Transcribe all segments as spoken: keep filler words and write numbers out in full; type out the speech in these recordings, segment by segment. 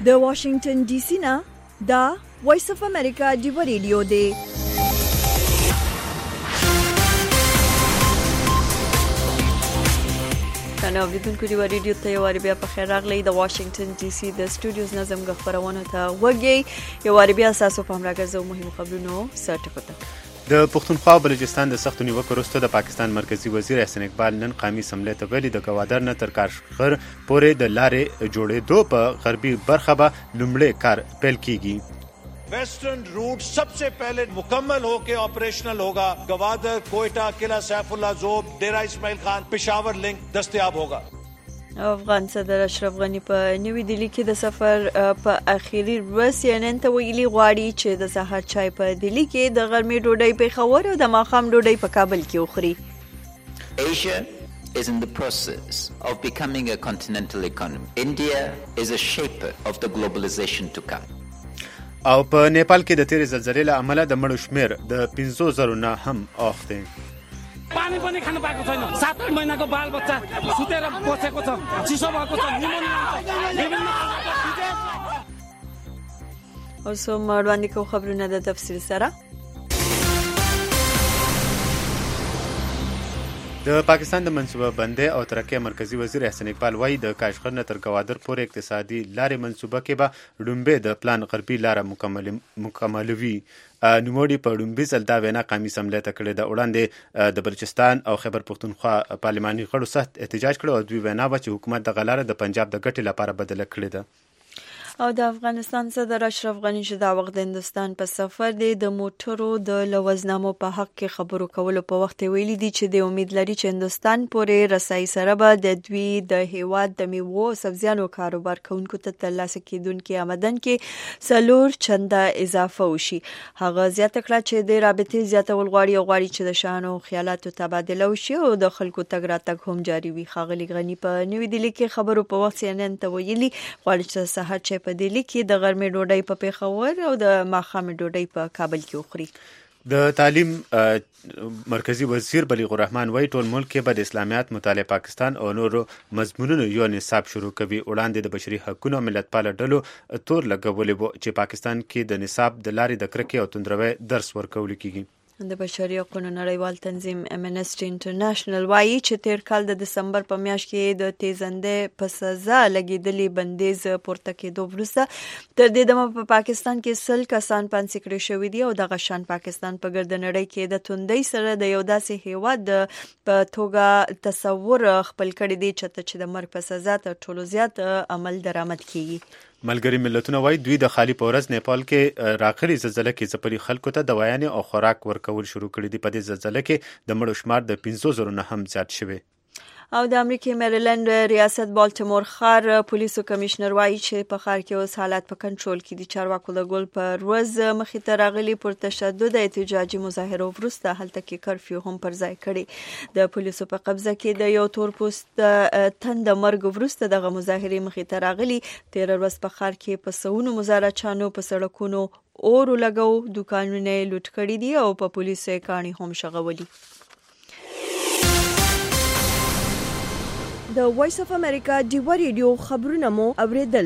د واشنگټن ډي سي نه دا وایس اف امریکا دی ریډیو دی. کنه اوریدونکو دی ریډیو ته یو بیا په خیر راغلی د واشنگټن ډي سي د سټوډیوز نظم غفرونه ته وګي یو بیا اساسو په امراګزو مهمو خبرونو سرټکوته. د پښتونخوا بلوچستان د سختو نیوکو وروسته د پاکستان مرکزی وزیر احسان اقبال نن قومي اسمبلی ته ویلي د ګوادر نه تر کاشغر پورې د لارې جوړېدو په غربي برخه به لومړی کار پیل کیږي. Western root सबसे पहले मुकम्मल होकर ऑपरेशनल होगा. गवादर, कोयटा, किला सैफुल्लाह जोब, डेरा इस्माइल खान, पेशावर लिंक दस्तयाब होगा. افغان صدر اشرف غنی په نوې دلی کې د سفر په اخیری ورځ سینن ته ویلي غواړي چې د سحر چای په دلی کې د غرمې ډوډۍ په خور او د ماښام ډوډۍ په کابل کې وخوري. Asia is in the process of becoming a continental economy. India is a shaper of the globalization to come. او په نیپال کې د تیرې زلزلې له امله د مړو شمیر د پنځو زرو نه هم اوخته. पानी पनि खान पाएको छैन. सात आठ महिनाको बाल बच्चा सुतेर बसेको छ, चिसो भएको छ, निमोनिया او سو مړوندې کو خبرونه د تفصیل سره. د پاکستان د منصوبه بندۍ او ترقۍ مرکزی وزیر احسان اقبال وايي د کاشغر نه تر ګوادر پورې اقتصادي لارې منصوبه کې به لومبه د پلان غربي لاره مکمل مکملوي. نوموړي په لومبي ځل دا وینا قومي اسمبلی ته کړې ده. وړاندې د بلوچستان او خیبر پښتونخوا پارلماني غړو سخت احتجاج کړی او دوی وینا و چې حکومت د غلاره د پنجاب د ګټې لپاره بدله کړې ده. او د افغانستان صدر اشرف غنی چې دا وخت د هندستان په سفر دی د موټرو د لوزنامو په حق کې خبرو کولو په وخت ویلي دي چې د امید لري چې هندستان پورې رسای سره به د دوی د هیواد د میوو او سبزیانو کاروبار کوونکو ته ترلاسه کیدونکو آمدن کې څلور چنده اضافه وشي. هغه زیاته کړه چې د رابطې زیاتول غواړي او غواړي چې د شانو خیالاتو تبادله وشي او د خلکو تګ راتګ هم جاري وي. ښاغلي غنی په نوې دلی کې خبرو په وخت سینن ته ویلي غواړي چې سحر چای په دلی کې د غرمې ډوډۍ په پیښور او د ماښام ډوډۍ په کابل کې وخوري. د تعلیم مرکزی وزیر بلیغ الرحمن وايي ټول ملک کې به د اسلامیات مطالعه پاکستان او نورو مضمونونو یو نصاب شروع کوي. وړاندې د بشري حقوقو او ملتپال ډلو تور لګولې وو چې پاکستان کې د نصاب د لارې د کرکې او توندروي درس ورکول کیږي. د بشري حقوقو نړیوال تنظیم امنسټي انټرنیشنل وايي چې تیر کال د دسمبر په میاشت کې د تیزندې په سزا لګیدلې بندیز پورته کېدو وروسته تر دې دمه په پاکستان کې سل کسان پانسي کړي شوي دي او د غشان پاکستان په ګرد نړۍ کې د توندۍ سره د یو داسې هیواد په توګه تصور خپل کړی دی چې د مرګ په سزا تر ټولو زیات عمل درآمد کیږي. ملګری ملتونه وايي دوی د خالی پورز نیپال کې راغلي زلزلې کې ځپلي خلکو ته دوايانې او خوراک ورکول شروع کړي دي. په دې زلزلې کې د مړو شمار د پنځو زرو نه هم زیات شوی. او د امریکای میریلند ریاست بالټیمور ښار پولیسو کمشنر وايي چې په ښار کې اوس حالات په کنټرول کې دي. چارواکو د ګل پر ورځ مخې ته راغلي پر تشدد احتجاجي مظاهرو وروسته هلته کې کرفیو هم پر ځای کړي. د پولیسو په قبضه کې د یو تور پوست تند مرګ وروسته دغه مظاهرې مخې ته راغلي. تیر ورځ په ښار کې په سونو مظاهرچیانو په سړکونو اور لګاو، دوکانونه لوټ کړي دي او په پولیسو کاڼي هم شغولي. د وایس اف امریکا دی ریډیو خبرونه مو اوریدل.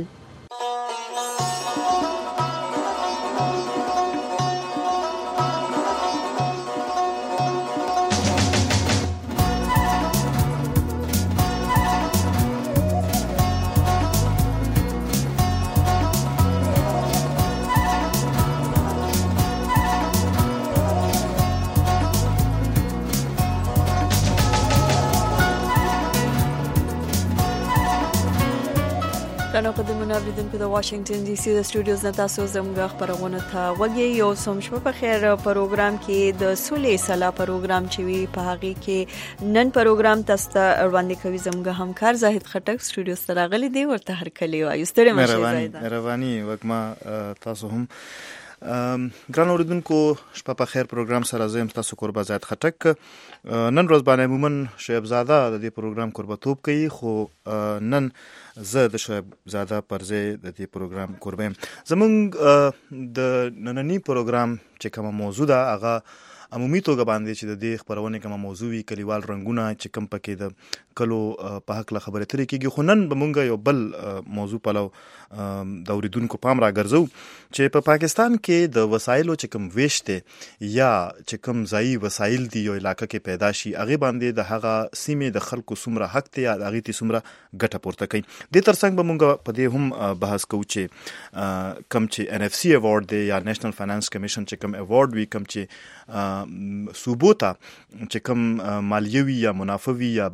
نو قدمونه اوریدونکو د واشنگټن ډي سي د سټوډیوز نه تاسو زموږ خبرونه ته وګورئ. یو سم شپه په خیر پروګرام کې د سولې سلا پروګرام چې وی په هغه کې نن پروګرام تاسو ته وړاندې کوي زموږ همکار زاهد خټک سټوډیوز ته راغلی دی. ورته هر کلی وایو ستړي مشه زاهد. مهرباني وکما تاسو هم ګران اوریدونکو شپه په خیر پروګرام سره زم تاسو قربا زاهد خټک. نن ورځ باندې عموما شعیب زاده د دې پروګرام قربتوب کوي خو نن زه د شعیب زاده پرځای د دې پروګرام قربم. زمونږ د نننی پروګرام چې کومه موضوع ده هغه عمومي توګه باندې چې د دې خبرونه کومه موضوع وي کلیوال رنگونه چې کم پکې د کلو په حق له خبرې ترې کېږي. خو نن به مونږ یو بل موضوع پلو د اوریدونکو پام راګرځو چې په پا پاکستان کې د وسایلو چې کوم ویش دی یا چې کوم ځایي وسایل دی یو علاقه کې پیدا شي هغه باندې د هغه سیمې د خلکو څومره حق دی یا هغه تی څومره ګټه پورته کوي. د ترڅنګ به مونږ په دې هم بحث کوو چې کم چې ان اف سی ایوارډ دی یا نېشنل فاینانس کمیشن چې کوم ایوارډ وی کم چې صوبو ته چې کوم مالیوي یا منافوي یا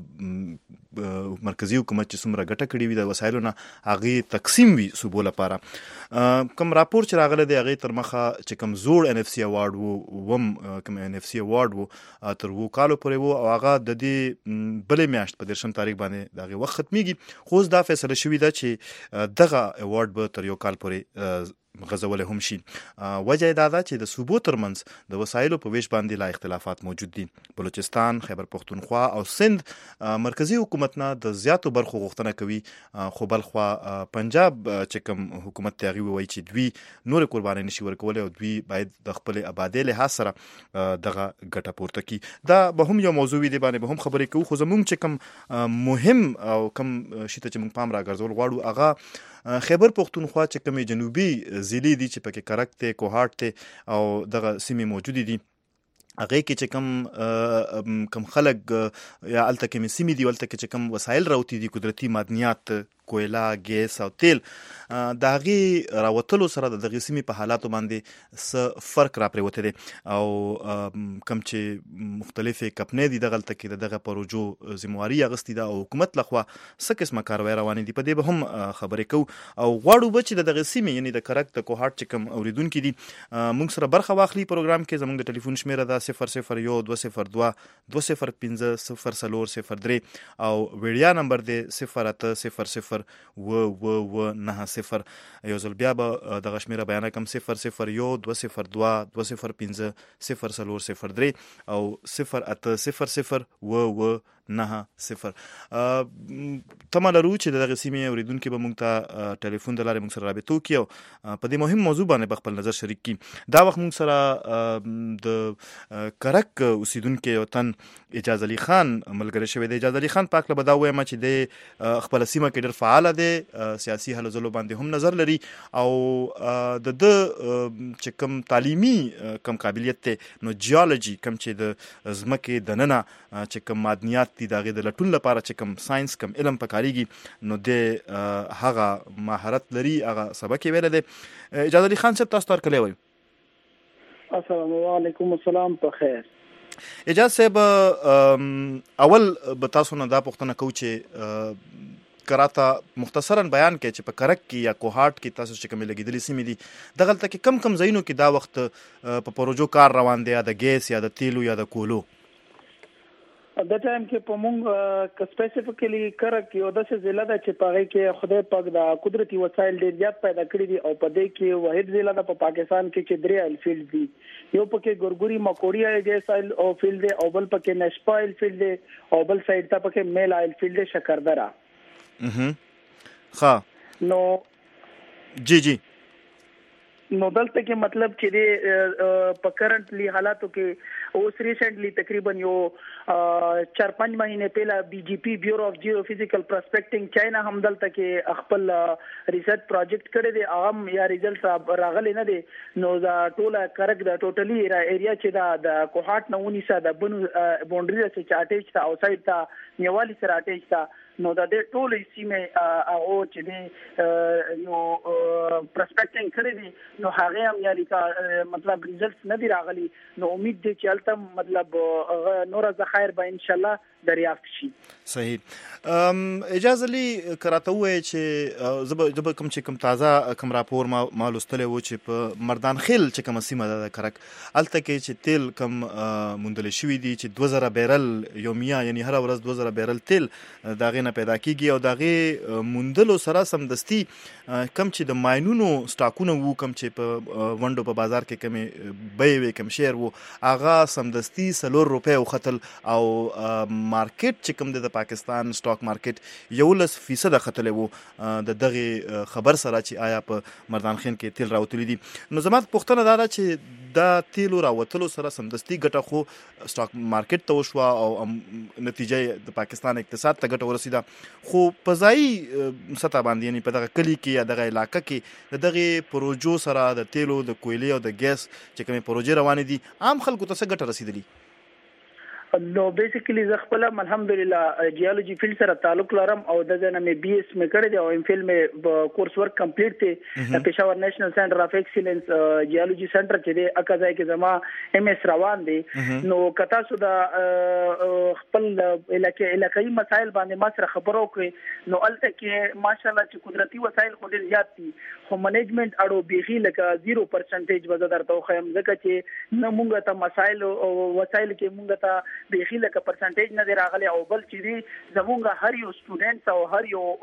مرکزی حکومت چې څومره ګټه کړې وي د وسایلو نه هغه تقسیم وي صوبو لپاره. کوم راپور چې راغله دی هغه تر مخه چې کوم زوړ ان اف سی ایوارډ وو وم کوم ان اف سی ایوارډ وو تر وو کالو پورې وو او هغه د دې بلې میاشت په درشم تاریخ باندې دغه وخت ختميږي. خو دا فیصله شوې ده چې دغه ایوارډ به تر یو کال پورې غزول هم شي. وجه دا ده چې د صوبو ترمنځ د وسایلو په ویش باندې لا اختلافات موجود دي. بلوچستان، خیبر پختونخوا او سند مرکزی حکومت نه د زیاتو برخو غوښتنه کوي، خو بل خوا پنجاب چې کوم حکومت ته غوي وایي چې دوی نور قرباني نشي ورکول او دوی باید د خپل آبادی له سره دغه ګټه پورته کړي. دا به هم یو موضوع دی باندې به هم خبرې کوو. خو زموږ چې کوم مهم او کوم شي ته چې موږ پام راګرځول غواړو هغه خیبر پختونخوا چې کومې جنوبي ضلع دي چې پکې کرک ته کوهاټ ته او دغه سیمې موجود دي هغه کې چې کم کم خلک یا الته کې سیمې دي ولته کې چې کم وسایل راوتی دي قدرتي معدنیات کویلا ګیس او تیل د هغې راوتلو سره د دغې سیمې په حالاتو باندې څه فرق را پرېوتی دی او کم چې مختلفې کمپنۍ دي دغلته کې د دغه پروژو ذمواري اخیستې ده او حکومت لخوا څه قسمه کاروای روانې دي په دې به هم خبرې کوو او غواړو به چې د دغې سیمې یعنې د کرک د کوهاټ چې کوم اوریدونکي دي موږ سره برخه واخلي پروګرام کې. زموږ د ټلیفون شمیره ده صفر صفر یو دوه صفر دوه دوه صفر پنځه صفر څلور صفر درې او ویډیا نمبر دی صفر اته صفر صفر و و و نه صفر. یو ځل بیا به دغه شمیره بیان کوم صفر صفر یو دوه صفر دوه دوه صفر پنځه صفر څلور صفر درې او صفر اته صفر صفر و و نه صفر. تمه لرو چې دغه سیمې اوریدونکو به موږ ته ټلیفون د لارې موږ سره رابطه وکړي او په دې مهم موضوع باندې خپل نظر شریک کړي. دا وخت موږ سره د کرک اوسیدونکو یو تن اجازه علي خان ملګری شوی دی. اجازه علي خان پاک له بدا وایم چې د خپل سیمه کې ډېر فعال دی، سیاسي هلو ځلو باندې هم نظر لري او د د چې کوم تعلیمي کم قابلیت ته نو جیولوژي کم چې د ځمکې دننه چې کوم معدنیات دي دغه د لټون لپاره چې کوم ساينس کوم علم پکاريږي نو د هغه مهارت لري هغه سبق ویل دی. اجازه علي خان صاحب تاسو تر کله وایي. السلام علیکم. السلام په خیر. اجازه صاحب اول به تاسو نه دا پوښتنه کوم چې کراته مختصرا بیان کړئ چې په کرک کې یا کوهاټ کې تاسو چې کوم لګیدلې سیمې دي دغلته کې کم کم ځایونو کې دا وخت په پروژو کار روان دی، یا د ګیس یا د تیلو یا د کولو. د ټایم کې په مونږ سپیسیفیکلی کرک یو داسې ضلع ده چې په هغې کې خدای پاک د قدرتي وسایل ډېر زیات پیدا کړي دي او په دې کې واحد ضلع ده په پاکستان کې چې درې آیل فیلډ دي. یو پکې ګورګوري مکوړی ګیس آیل او فیلډ دی او بل پکې نشپا آیل فیلډ دی او بل سایډ ته پکې میل آیل فیلډ دی شکردره. ښه نو جی جی نو دلته کې مطلب چې د په کرنټلی حالاتو کې اوس ریسنټلی تقریبا یو چار پنځ مهینه پهلا بي جي پي بیورو اف جیو فزیکل پرسپیکټینګ چاینا هم دلته کې خپل ریسرچ پروجیکټ کړی دی هغه یا ریزلټ راغلی نه دی. نو دا ټوله کرک د ټوټلی ایریا چې دا د کوهاټ نه ونیسه د بنو باونډري چې اٹیچ تا او سایډ تا نیوالی سره اٹیچ تا نو دا د ټولې سیمه او چې دی یو پرسپیکټینګ کړی دی نو هغه هم یاري کا مطلب ریزلټس نه دی راغلي. نو امید دی چې التم مطلب نور از خیر به ان شاء الله دریافت شي. صحیح. اجازه لي کراته وای چې زب زب کوم چې کوم تازه کوم راپور ما مالوستل و چې په مردان خیل چې کوم سیمه ده کرک الته کې چې تیل کوم مندل شوی دی چې دوه زره بیرل یومیا یعنی هر ورځ دوه زره بیرل تیل داغه نه نه پیدا کیږي او دغه موندلو سره سمدستي کم چې د ماینونو سټاکونه وو کم چې په ونډو په بازار کې کمې بیې وي کم شیر وو هغه سمدستي سلور روپۍ وختل او مارکیټ چې کوم د پاکستان سټاک مارکیټ یولس فیصد ختلې وو د دغه خبر سره چې آیا په مردان خین کې تیل راوتلی دي. نو زما پوښتنه دا ده چې دا تیلو راوتلو سره سمدستي ګټه خو سټاک مارکیټ ته وشوه او نتیجه د پاکستان اقتصاد ته ګټه ورسېده خو په ځایي سطح باندې یعنې په دغه کلي کې یا دغه علاقه کې د دغې پروژو سره د تیلو د کویلې او د ګیس چې کومې پروژې روانې دي عام خلکو ته څه ګټه رسېدلي؟ نو بیسیکلی زه خپل الحمدلله جیولوجي فیلډ سره تعلق لرم او دغه نه مې بي ایس مې کړی دی او ام فیل مې کورس ورک کمپلیټ دی پېښور نېشنل سنټر اف ایکسلنس جیولوجي سنټر چې دی اکازای کې زما ام اس روان دی. نو کتا سو دا خپل علاقې علاقائی مسایل باندې ما سره خبرو کړې نو الته کې ماشاءالله چې قدرتي وسایل خو ډېر زیات دي خو منیجمنت اړو بیخي لکه زیرو پرسنټیج وزه درته خو هم ځکه چې نه مونږ ته مسایل او وسایل کې مونږ ته بیخي لکه پرسنټیج نه دی راغلی او بل چې دی زمونږ هر یو سټوډنټ او هر یو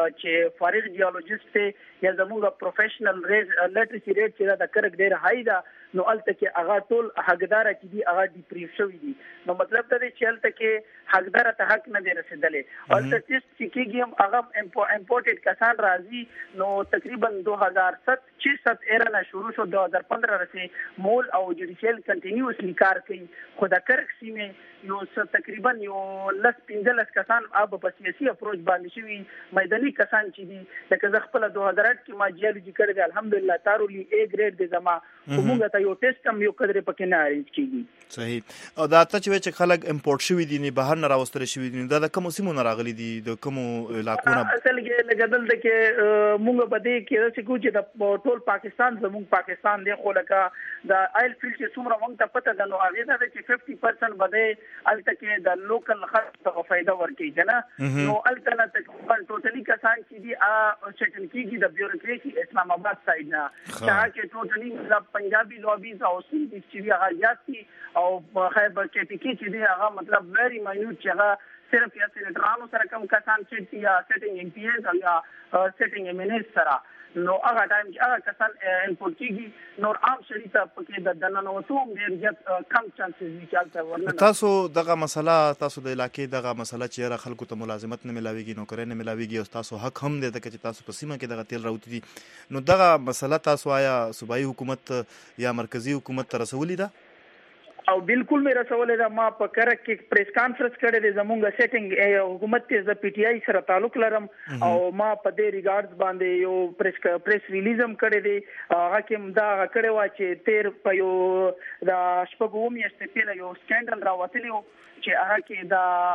چې فارغ جیولوجیست دی یا زمونږ پروفیشنل لټریسي ریټ چې دا د کرک ډېر هاي ده نو الته کې هغه ټول حقدار چې دي هغه ډیپریو شوي دي. نو مطلب دا دی چې الته کې حقدار ته حق نه دی رسېدلی او الته چې کېږي هم هغه امپورټډ کسان راځي نو تقریبا دو هزار ست چھ ست ایرا نه شروع شو دو هزار پندرہ رسې مول او جوډیشل کنټینیوسلی کار کوي خو د کرک سیمې یو تقریبا یو لس پنځلس کسان اب په سیاسي اپروچ باندې شوي میداني کسان چې دي لکه زه خپل دوه هزار اټ کې ما جیولوجي کړی دی الحمدلله تارولی اے ګریډ دی زما موږ ته یو ټیسټ هم یو قدرې پکې نه ارینج کیږي. صحیح. او دا ته چې خلک امپورټ شوي دي نه بهر نه راوستل شوي دي دا د کوم سیمو نه راغلي دي د کوم علاقو نه؟ اصل کې لکه دلته کې موږ په دې کې چې کوم چې د ټول پاکستان زموږ پاکستان دی خو لکه د آیل فیلډ چې څومره موږ ته پته ده نو هغه دا چې پنځه پرسنټ بده الته کې د لوکل خلک ته فائدہ ورکړي کنه نو الته نه تقریبا ټوټلی کسان چې دي ا چټل کېږي د بیوروکراسي اسلام آباد سایډ نه چې ټوټلی د پنجابي لوبیز او سیندي چې هغه یاتي او خیبر کې پکې چې دی هغه مطلب ویری ماینوټ چې هغه صرف یا سېنټرانو سره کوم کسان چې یا سیټینګ ایم پی ایز او یا سیټینګ ایم ان ایس سره نو هغه ټایم چې هغه کسان انپورټ کیږي نور عام شریته پکې د دننه وسوم ډېر زیات کم چانسز دي چې تاسو ورننه تاسو دغه مسله تاسو د علاقې دغه مسله چې را خلکو ته ملازمت نه ملاويږي نو کرے نه ملاويږي او تاسو حق هم دې چې تاسو په سیمه کې دغه تیل راوتی دي نو دغه مسله تاسو آیا صوبایي حکومت یا مرکزی حکومت ته رسولې ده؟ او بالکل مې رسولې ده ما په کرک کې پریس کانفرنس کړی دی زمونږ سیټینګ حکومت ته ز پی ټی آی سره تعلق لرم او ما په دې ریګارډز باندې یو پریس پریس ریلیز هم کړی دی هغه کې دا کړی و چې تیر په یو د شپږو میاشتې پیله یو سکینډل راوتلی و چې هغه کې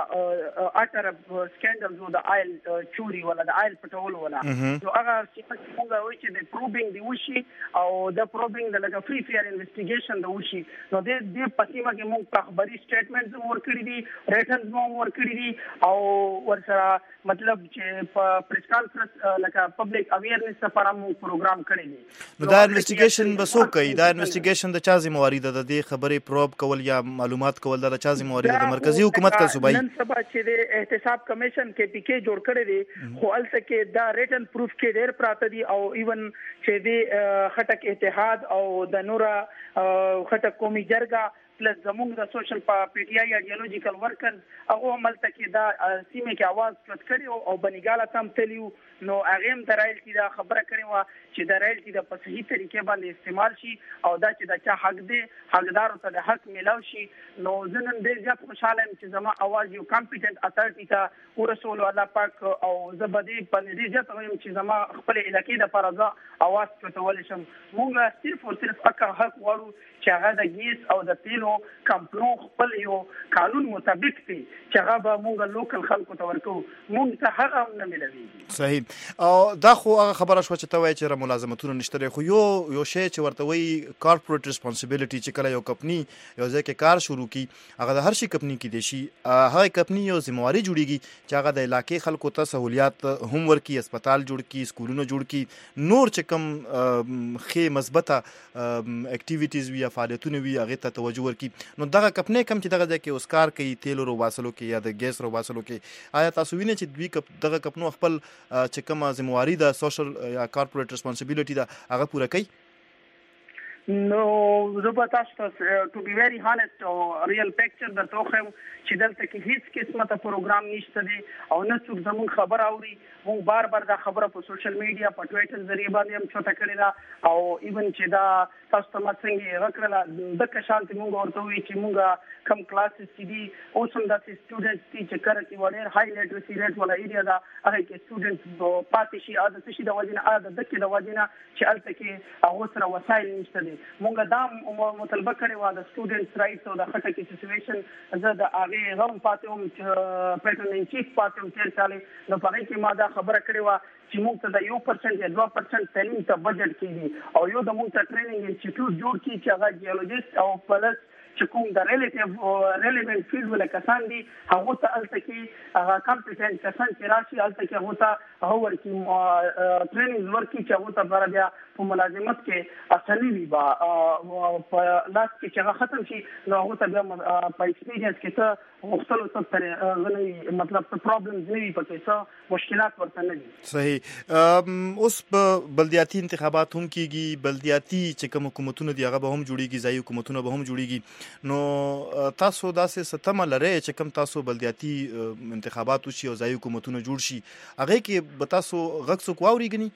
دا اټر سکینډل زو د آیل چوري ولا د آیل پټول ولا نو هغه چې څنګه وایي چې د پروبینګ دی وشي او د پروبینګ د لکه فری فیر انویسټیګیشن د وشي نو د دې پسیمه کې موږ خبري سټیټمنټس ورکړي دي ریټنز مو ورکړي دي او ورسره مطلب چې په پریس کانفرنس لکه پبلک اویرنس لپاره مو پروګرام کړی دی نو دا انویسټیګیشن بسو کوي دا انویسټیګیشن د چا ذمہواری ده د دې خبرې پروب کول یا معلومات کول د چا ذمہواری ده مرکزی حکومت کا صوبائی نن سبا چې د احتساب کمیشن کې پی کې جوړ کړی دی خو الته کې دا ریټن پروف کې ډېر پراته دي او ایون چې د خټک اتحاد او د نورا خټک قومي جرګه پلس زموږ د سوشل پی ټی آی ایډیالوژیکل ورکرز هغه عمل ته کې دا سیمه کې आवाज کټ کړي او بنګاله تم تلیو نو هغه هم د رایل کې دا خبره کړې و چې د رایل کې د په صحیح طریقې باندې استعمال شي او دا چې د چا حق دی حقدار ته د حق ملاو شي نو زنن ډېر زیات خوشاله یم چې زما आवाज یو کمپیټنټ اتھارټی ته ورسول الله پاک او زبدي په دې ځات وایم چې زما خپل علاقې د فرضا आवाज کټول شم موږ صرف او صرف اکه حق وړو چې هغه د ګیس او د تیلو کمپنو خپل یو قانون مطابق دی چې هغه به موږ لوکل خلکو ته ورکو موږ ته هغه نه ملوي. صحیح. او دا خو هغه خبره شو چې ته وایې چې ملازمتونه نشته خو یو یو شی چې ورته وایي کارپوریټ ریسپانسیبিলিټي چې کله یو کمپنی یو ځای کې کار شروع کی هغه د هر شي کمپنی کې دي شي هغه کمپنی یو ذمہواری جوړیږي چې هغه د علاقې خلکو ته سہولیات هم ورکي اسپیټال جوړ کی سکولونه جوړ کی نور چې کوم خې مثبته اکټیویټیز وی فعالیتونه وی هغه ته توجه ورکړي کی. نو دغه کپنې کم چې دغه ځکه اوس کار کوي تیل ورو واسلو کې یا د ګیس ورو واسلو کې، آیا تاسو وینئ چې دوی کپ دغه کپنو خپل چې کومه ذمہواری ده سوشل یا کارپوریټ ریسپانسیبিলিټي ده هغه پوره کوي؟ نو زه به تاسو ته ټو بی ویری هانست او ریل پکچر درته وښیم چې دلته کې هیڅ قسمه ته پروګرام نشته دی او نه څوک زموږ خبر اوري. موږ بار بار دا خبره په سوشل میډیا په ټویټر ذریعہ باندې هم چوټه کړې ده او ایون چې دا تاسو ته څنګه راکړه د کشانت موږ ورته وی چې موږ کم کلاسز چې دي اوس هم د سټوډنټس چې کړه چې وړر هاي لیټرسي ریټ ولا ایریا دا هغه کې سټوډنټس پاتې شي عادت شي د وجنه عادت د کې د وجنه چې الته کې هغه سره وسایل نشته دي. موږ دا مطالبه کړې و د سټوډنټس رائټس او د خټه کې سچويشن زه د هغه غو پاتې هم پیټرن ان چیف پاتې هم تیر کاله نو په کې ما دا خبره کړې و چې موږ ته د یو پرسنټ یا دوه پرسنټ تعلیم ته بجټ کیږي او یو د موږ ته ټریننګ انسټیټیوټ جوړ کړي چې هغه جیولوجیست او پلس چې کوم د ریلیټیو ریلیونت فیلډ ولا کسان دي هغه ته الته کې هغه کمپټنټ کسان چې راشي الته کې هغه ته هو ورکی ټریننګ ورکی چې هغه ته بار بیا په ملازمت کې اصلي وي با په لاس کې چې هغه ختم شي نو هغه ته بیا په ایکسپیرینس کې ته مختلف څه تر غني مطلب څه پرابلمز نه وي پکې څه مشکلات ورته نه دي. صحیح. اوس په بلدیاتي انتخابات هم کیږي، بلدیاتي چې کوم حکومتونه دي هغه به هم جوړیږي، ځایي حکومتونه به هم جوړیږي. نو تاسو داسې ستمه لرئ چې کوم تاسو بلدیاتي انتخابات وشي او ځایي حکومتونه جوړ شي هغه کې به تاسو غږ څوک واوري غني؟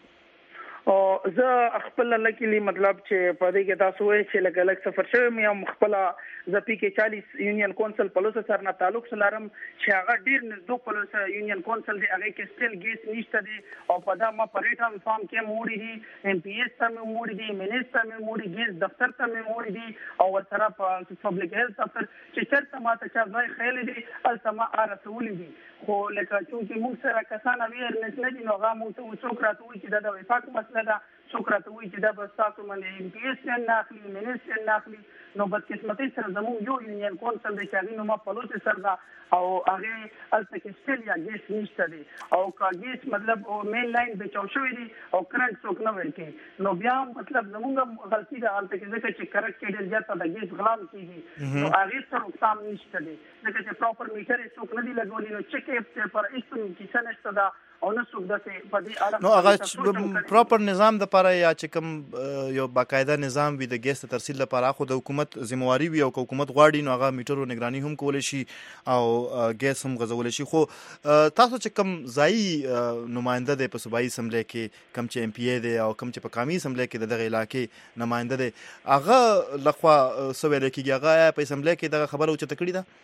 او زه خپل لکلی مطلب چې په دې کې تاسو وایي چې لکه لک سفر شوی مې خپل ز پی کې چالیس یونین کونسل پلوس سره نه تعلق سلارم چې هغه ډیر نزدو پلوس یونین کونسل دی هغه کې سټیل ګیس نشته دی او په دا ما پریټم فارم کې موړي دي ایم پی ایس ته موړي دي منیسټر مې موړي ګیس دفتر ته مې موړي دي او ورسره په پبلک هیلث دفتر چې چرته ما ته چا ځای خېل دي التما ارسول دي خو لکه چې موږ سره کسان اویرنس نه دي نو هغه موږ ته څوک راټول چې دا د وفاق مسله ده څوک راټول چې دا به تاسو باندې ایم پی ایس نه اخلي منیسټر نه اخلي نو بدقسمتۍ سره زموږ یو یونین کونسل دی چې هغه نو ما پلوس سره دا او هغه الته کې سټیل یا ګیس نشته دی او کا ګیس مطلب مین لاین به چاو شوی دی او کرنٹ څوک نه ورکی نو بیا مطلب زموږ غلطي ده الته کې ځکه چې کرکټ کې ډیر زیاته د ګیس غلام کیږي نو هغه سره سم نشته دی ځکه چې پراپر میټر څوک نه دی لګولې نو چک اپ پر ایستو کې څه نشته دا او نه څوک دته په دې اړه نو هغه پراپر نظام د لپاره یا چې کوم یو باقاعده نظام وي د ګیس ترسیل لپاره خو د حکومت ذمہواری وي او حکومت غواړي نو هغه میټرو نگرانی هم کول شي او ګیس هم غزول شي. خو تاسو چې کوم ځای نماینده دی په صوبایي اسمبلی کې کوم چې ایم پی ای دی او کوم چې په قومي اسمبلی کې دغه علاقې نماینده دی هغه لخوا سویل کېږي هغه په اسمبلی کې دغه خبره اوچته کړې ده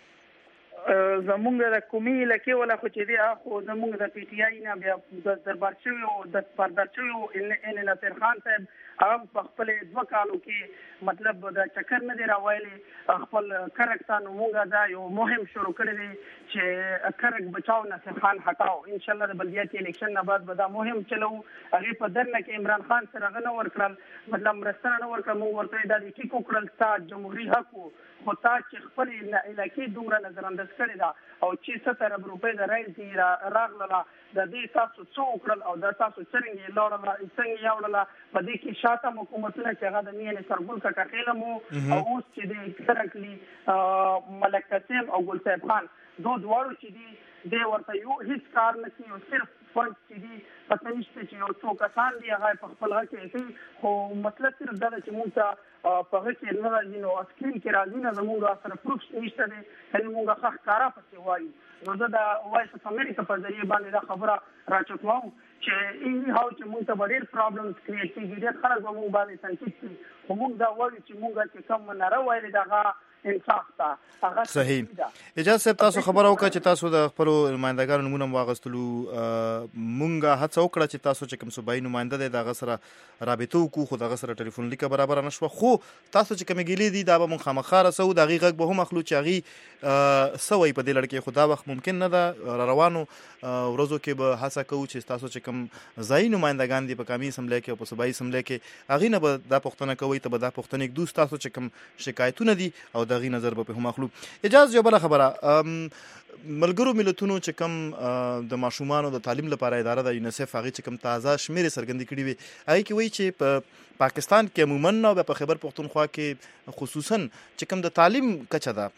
زمونږ د قومي علاقې ولا خو چې دی خو زمونږ د پی ټی آی نه بیا د دربار شوی او د پردار شوی ان ان نصر خان صاحب هغه په خپل دوه کالو کې مطلب د چکر نه دی راوایلی خپل کرکتان موږ دا یو مهم شروع کړی دی چې کرک بچاو نصر خان هټاو ان شاء الله د بلدیاتي الیکشن نه بعد به دا مهم چلو هغه په درنه کې عمران خان سره غنه ورکړل مطلب مرستانه نه ورکړل موږ ورته دا د ټیکو کړل تا جمهوریت حق خو تا چې خپل علاقې دومره نظر انداز کړی دا او چې ستر روپۍ د رایلټي راغله د دې تاسو څو کړل او د تاسو څنګه لوړل څنګه یوړل په دې کې شاته حکومتونه چې هغه د مینې سرګل کا کخیلمو او اوس چې د کرکلی ملک قاسم او ګل صاحب خان دوه دواړو چې دي د ورته یو هیڅ کار نه کوي صرف فند چې دي پته نشته چې یو څو کسان دي هغه په خپل غږ کې خو مطلب صرف دا چې موږ ته په هغه کې نه راځي نو اسکرین کې راځي نه زموږ سره پروف نشته دي چې موږ ښه کارا پسې وایو نو دا د وایس اف امریکا په ذریعہ باندې دا خبره راچوم چې این هاو چې موږ ته ډېر پرابلمز کریټ کیږي ډېر خلک به موږ باندې تنقید کوي خو موږ دا وایو چې موږ چې کوم نه راوایل دغه انصاف ته هغه صحیح. اجازه صاحب تاسو خبر او چې تاسو د خپل نمائندګانو نمونه واغستلو مونږه هڅه وکړه چې تاسو چې کوم صوبایي نماینده دی دغه سره رابطه وکړو خو دغه سره ټلیفون لیکه برابر نشو خو تاسو چې کوم ګیلې دي دا به مونږ خامخا رسو د غیغ به هم اخلو چې غي سوي په دې لړ کې خدا وخت ممکن نه ده روانو ورځو کې به هڅه کوو چې تاسو چې کوم ځای نمائندګان دي په قومي اسمبلی کې او په صوبایي اسمبلی کې هغه نه به دا پښتنه کوي ته به دا پښتنه دوست تاسو چې کوم شکایتونه دي او دغه نظر به هم اخلو. اجازه یو بل خبره ملګرو ملتونو چې کوم د ماشومانو د تعلیم لپاره اداره د یونیسف هغه چې کوم تازه شمیرې څرګندې کړې وي هغه کې وایي چې په پاکستان کې عموما او په خیبر پختونخوا کې خصوصا چې کوم د تعلیم کچه ده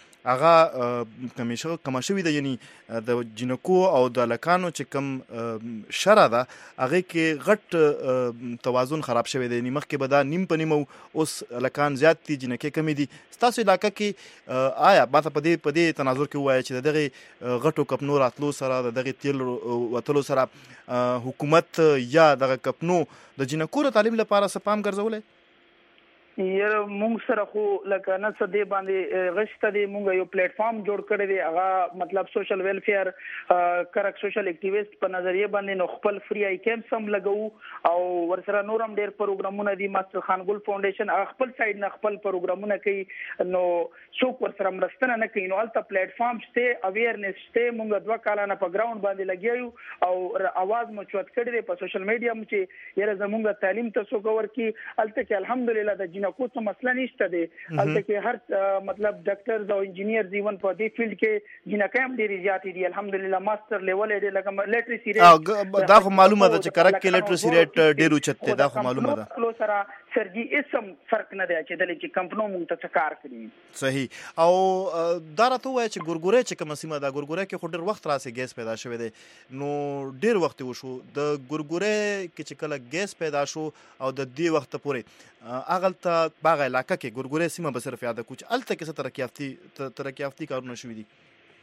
هغه کمیشه کماشوي ده، یعنی د جنکو او د لکانو چې کوم شره ده هغه کې غټ توازن خراب شوی دی. یعنی مخکې به دا نیم په نیمو اوس لکان زیات دي جنکې کمې دي. ستاسو علاقه کې آیا ماته په دې په دې تناظر کې وایي چې دغه غټو کپنو راتلو سره د دغه تیل وتلو سره حکومت یا دغه کپنو د جنکو تعلیم لپاره سپام ګرځولې؟ یره مونږ سره خو لکه نه څه دی باندې غشته دی، مونږ یو پلیټ فارم جوړ کړی دی، هغه مطلب سوشل ویلفیر کرک سوشل اکټیویسټ په نظریه باندې نو خپل فری آی کیمپس هم لګو او ورسره نورم ډیر پروګرامونه دي. ماستر خان ګل فاونډیشن هغه خپل سایډ نه خپل پروګرامونه کوي، نو څوک ورسره مرسته نه کوي، نو الته پلیټ فارم شته، اویرنس شته. مونږ دوه کاله نه په ګراوند باندې لګیو او आवाज مو چوت کړی دی په سوشل میډیا مو چې یره زمونږ تعلیم ته څوک ورکی الته کې الحمدلله د جنکو څه مسله نشته دی. الته کې هر مطلب ډاکټرز او انجینیر ایون په دې فیلډ کې جنکه هم ډېری زیات دي الحمدلله. ماستر لیول دی لکه لیټریسي ریټ دا خو معلومه ده چې کرک کې لیټریسي ریټ ډېر اوچت دی، دا خو معلومه ده. نو سره سرجی اسم فرق نه دی چې دلته چې کمپنو مونږ ته کار کوي. صحیح. او دا راته وایي چې ګورګورې چې کومه سیمه ده ګورګورې کې خو ډېر وخت راسي ګیس پیدا شوی دی، نو ډېر وخت وشو د ګورګورې کې چې کله ګیس پیدا شو او د دې وخت پورې اغلته باغ علاقه کې ګورګورې سیمه به صرف یاده کوچ الته کې څه ترقی یافتي ترقی یافتي کارونه شوي دي.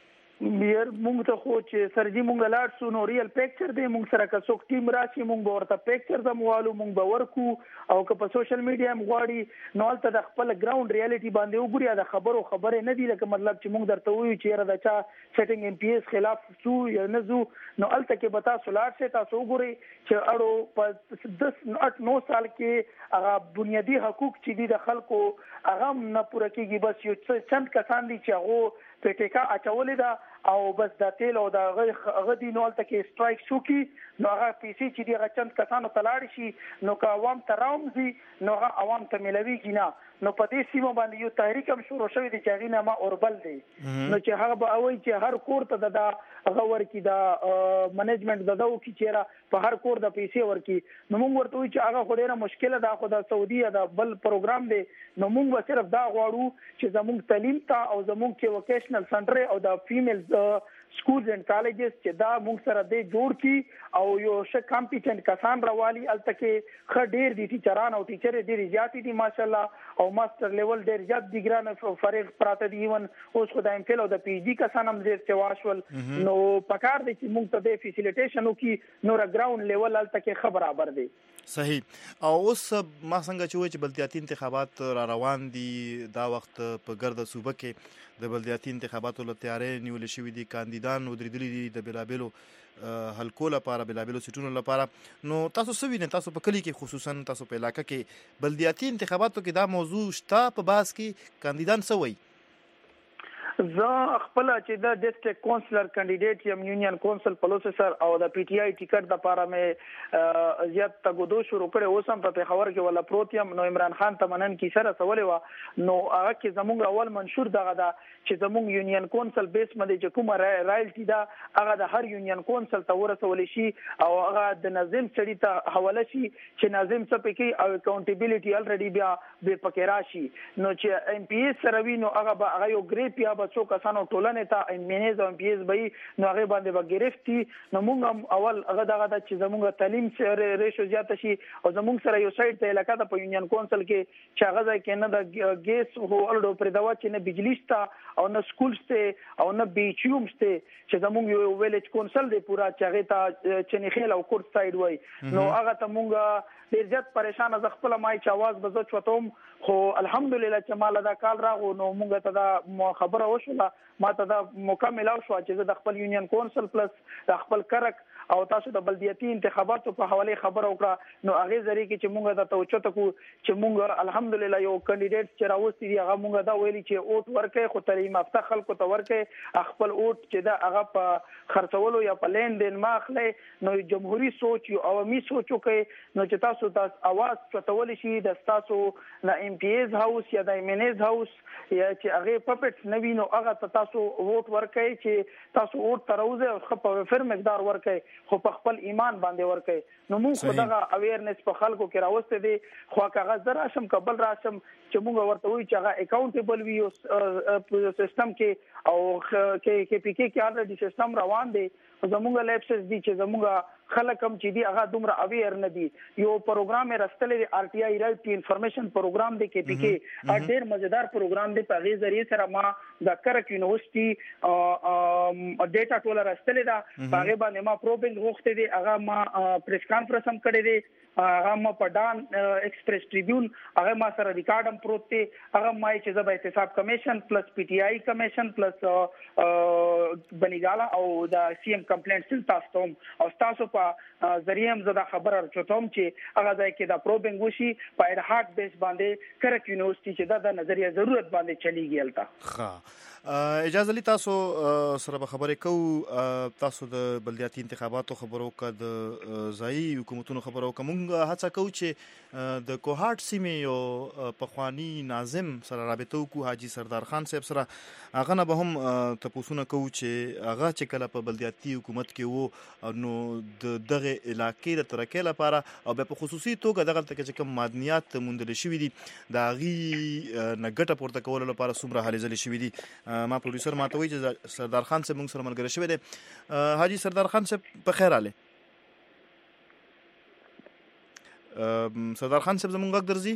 بیر مونږ ته خو چې سرجی مونږ لاړ شو نو ریل پکچر دی، مونږ سره که څوک ټیم راشي مونږ به ورته پکچر د موالو مونږ به ورکو او که په سوشل میډیا هم غواړي نو هلته د خپل ګراوند ریالټي باندې وګوري. د خبرو خبرې نه دي لکه مطلب چې مونږ درته وایو چې یاره د چا سیټینګ ایم پی ایس خلاف څو یا نه ځو، نو هلته کې به تاسو لاړ شئ، تاسو وګورئ چې اړو په دس اټ نو سال کې هغه بنیادي حقوق چې دي د خلکو هغه نه پوره کېږي. بس یو چند کسان دي چې هغه په ټیکا اچولې ده او بس د تیل او د هغه دي نو هلته کې سټرایک شو کی نو هغه پیسې چې دي هغه چند کسانو ته لاړ شي نو که عوام ته راومځي نو هغه عوام ته ملویږي نه. نو په دې سیمه باندې یو تحریک هم شروع شوی دی چې هغې نه ما اوربل دی، نو چې هغه به وایي چې هر کور ته د دا هغه ورکړي د منیجمنټ د ده وکړي چې یاره په هر کور د پیسې ورکړي. نو موږ ورته وایو چې هغه خو ډېره مشکله ده، خو د سعودي یا د بل پروګرام دی، نو موږ به صرف دا غواړو چې زموږ تعلیم ته او زموږ کې وکیشنل سنټر او د فیمیل سکولز اینڈ کالجز چې دا موږ سره دې جوړ کی او یو ښه کمپیټنټ کسان راوالي. الته کې ښه ډېر دي ټیچران او ټیچرې ډېرې زیاتې دي ماشاءالله او ماستر لیول ډېر زیات ډیګران فارغ پراته دي، ایون اوس خو د ایم فیل او د پی ایچ ډي کسان هم ډېر سوا شول. نو پکار دی چې موږ ته د فیسیلیټیشن وکړي، نور ګراوند لیول الته کې ښه برابر دی. صحیح. او اوس ما څنګه چې وایي چې بلدیاتي انتخابات را روان دي، دا وخت په ګرده صوبه کې د بلدیاتي انتخاباتو له تیارې نیولې شوي دي، کاندیدان ودرېدلي دي د بېلابېلو حلقو لپاره بېلابېلو سیټونو لپاره. نو تاسو څه وینئ؟ تاسو په کلي کې خصوصا تاسو په علاقه کې بلدیاتي انتخاباتو کې دا موضوع شته په بحث کې کاندیدان څه وایي؟ زه خپل چې د ډیسټریکټ کونسلر کینډیډیټ یم، یونین کونسل پلوسر او د پی ټی آی ټیکټ د لپاره مې زیات تګودو شروع کړې، اوس هم په پېښور کې ولا پروت یم. نو عمران خان ته منن کې سره سوالې وه، نو هغه کې زموږ اول منشور دغه ده چې زموږ یونین کونسل بیس باندې چې کومه رایلټي ده هغه د هر یونین کونسل ته ورسول شي او هغه د ناظم سړي ته حواله شي چې ناظم څه پکې او اکاونټیبিলিټي الریډي بیا به پکې راشي. نو چې ایم پی ایس سره وي نو هغه به هغه یو ګریپ یا به څو کسانو ټولنې ته مینیز او ایم پی ایس به نو هغه باندې به ګرفتي. نو موږ هم اول هغه دغه د چې زموږ تعلیم سره ریشو زیات شي او زموږ سره یو سایت ته علاقه د په یونین کونسل کې چې هغه ځای کې نه د ګیس هو الډو پر دوا چې نه بجلی شته او نه سکول شته او نه بیچ یوم شته، چې زموږ یو ویلیج کونسل دی پورا چې هغه ته چنیخیل او کورت سایډ وای. نو هغه ته موږ ډیر زیات پریشان از خپل مای چې आवाज بزو چوتوم، خو الحمدلله چې مال دا کال راغو نو موږ ته دا خبره خبره وشوله ما ته دا مکمل او شو چې د خپل یونین کونسل پلس د خپل کرک او تاسو د بلدیاتي انتخاباتو په حواله خبر وکړه نو هغه ذری کې چې مونږ د توچته کو چې مونږ الحمدلله یو کینډیډیټ چې راوستي دی هغه مونږ دا ویلي چې اوټ ورکې خو تعلیم یافته خلکو ته ورکې خپل اوټ چې دا هغه په خرڅولو یا په لین دین ماخله نو جمهوریت سوچ او عوامي سوچ کوي نو چې تاسو تاسو आवाज چتول شي د تاسو د ام پی ایز هاوس یا د ایمنز هاوس یا چې هغه پپټس نوینو هغه تاسو ووټ ورکې چې تاسو اوټ تروزه او خپل فر مقدار ورکې خو په خپل ایمان باندې ورکې نو موږ خو دغه اویرنس په خلکو کې راوسته دي خو کاغذ راشم قبل راشم چې موږ ورته وی چې هغه اکاونټیبل وي او سیستم کې او کې کې پی کې کې الریډي سیستم روان دي زموږ لیبسز دي چې زموږ خلک هم چې دي هغه دومره اویر نه دي یو پروګرام راستلې ار ټي آی رائټ ټو انفارمیشن پروګرام دی کې پی کې ډېر مزیدار پروګرام دی په غي ذریعہ سره ما د کرک یونیورسيټي ډیټا ټول راستلې دا هغه باندې ما پروبینګ وخت دی هغه ما پریس کانفرنس هم کړی دی هغه ما په ډان ایکسپریس ټریبیون هغه ما سره ریکارډ هم پروت دی هغه ما چې زب احتساب کمیشن پلس پی ټی آی کمیشن پلس بنیګالا او د سی ایم کمپلینټ سل تاسو او تاسو په ذریعہ هم زدا خبر ارچوتم چې هغه ځای کې دا پروبینګ وشي په اډ هاک بیس باندې کرک یونیورسيټي چې دا د نظریه ضرورت باندې چلیږي الته ښه اجازه لري تاسو سره خبرې کوو تاسو د بلدیاتي انتخاباتو خبرو کا د ځای حکومتونو خبرو کوم هڅه کوو چې د کوهاټ سیمې او پخوانی ناظم سره رابطه وکړو حاجی سردار خان صاحب سره هغه نه به هم تاسو کوو چې هغه چې کله په بلدیاتي حکومت کې وو نو د دغه علاقې د ترقۍ لپاره او په خصوصي توګه دغه تک چې کوم معدنیات موندل شوي دي د غي نګټه پورته کول لپاره څومره هلې ځلې شوي دي ما پروډوسر ماته وی چې سردار خان صاحب موږ سره ملګری شوی دی حاجی سردار خان صاحب په خیر आले سردار خان صاحب زمونږ غږ درځي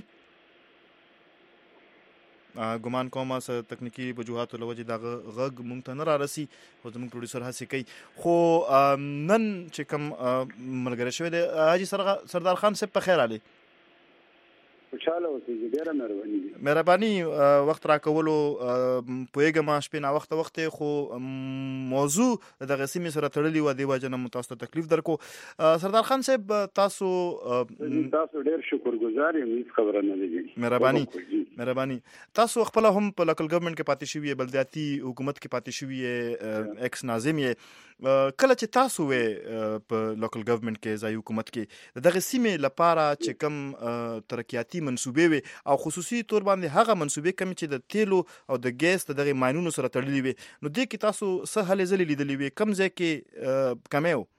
ګمان کوم چې تکنیکی وجوهات لوجه دغه غږ مونږ ته نه را رسي خو زمونږ پروډوسر هڅه کوي خو نن چې کوم ملګری شوی دی حاجی سردار خان صاحب په خیر आले خوشاله اوسئ ډیره مهرباني مهرباني وخت راکولو پوهیږم شپې نا وخت وخت خو موضوع د غسیمې سره تړلی و دی وجنه متاسف تکلیف درکو سردار خان صاحب تاسو تاسو ډیر شکرګزار یم هیڅ خبره نه دی مهرباني مهرباني تاسو خپل هم په لوکل ګورنمنت کې پاتې شوی بلدیاتي حکومت کې پاتې شوی ایکس ناظم یې کله چې تاسو وې په لوکل ګورنمنت کې ځای حکومت کې دغه سیمې لپاره چې کم ترقیاتي منسوبې وي او خصوصي تور باندې هغه منسوبې کم چې د تیلو او د ګیس دغه ماینونو سره تړلې وي نو دې کې تاسو څه هلې ځلې لیدلې وي کم ځای کې کمې و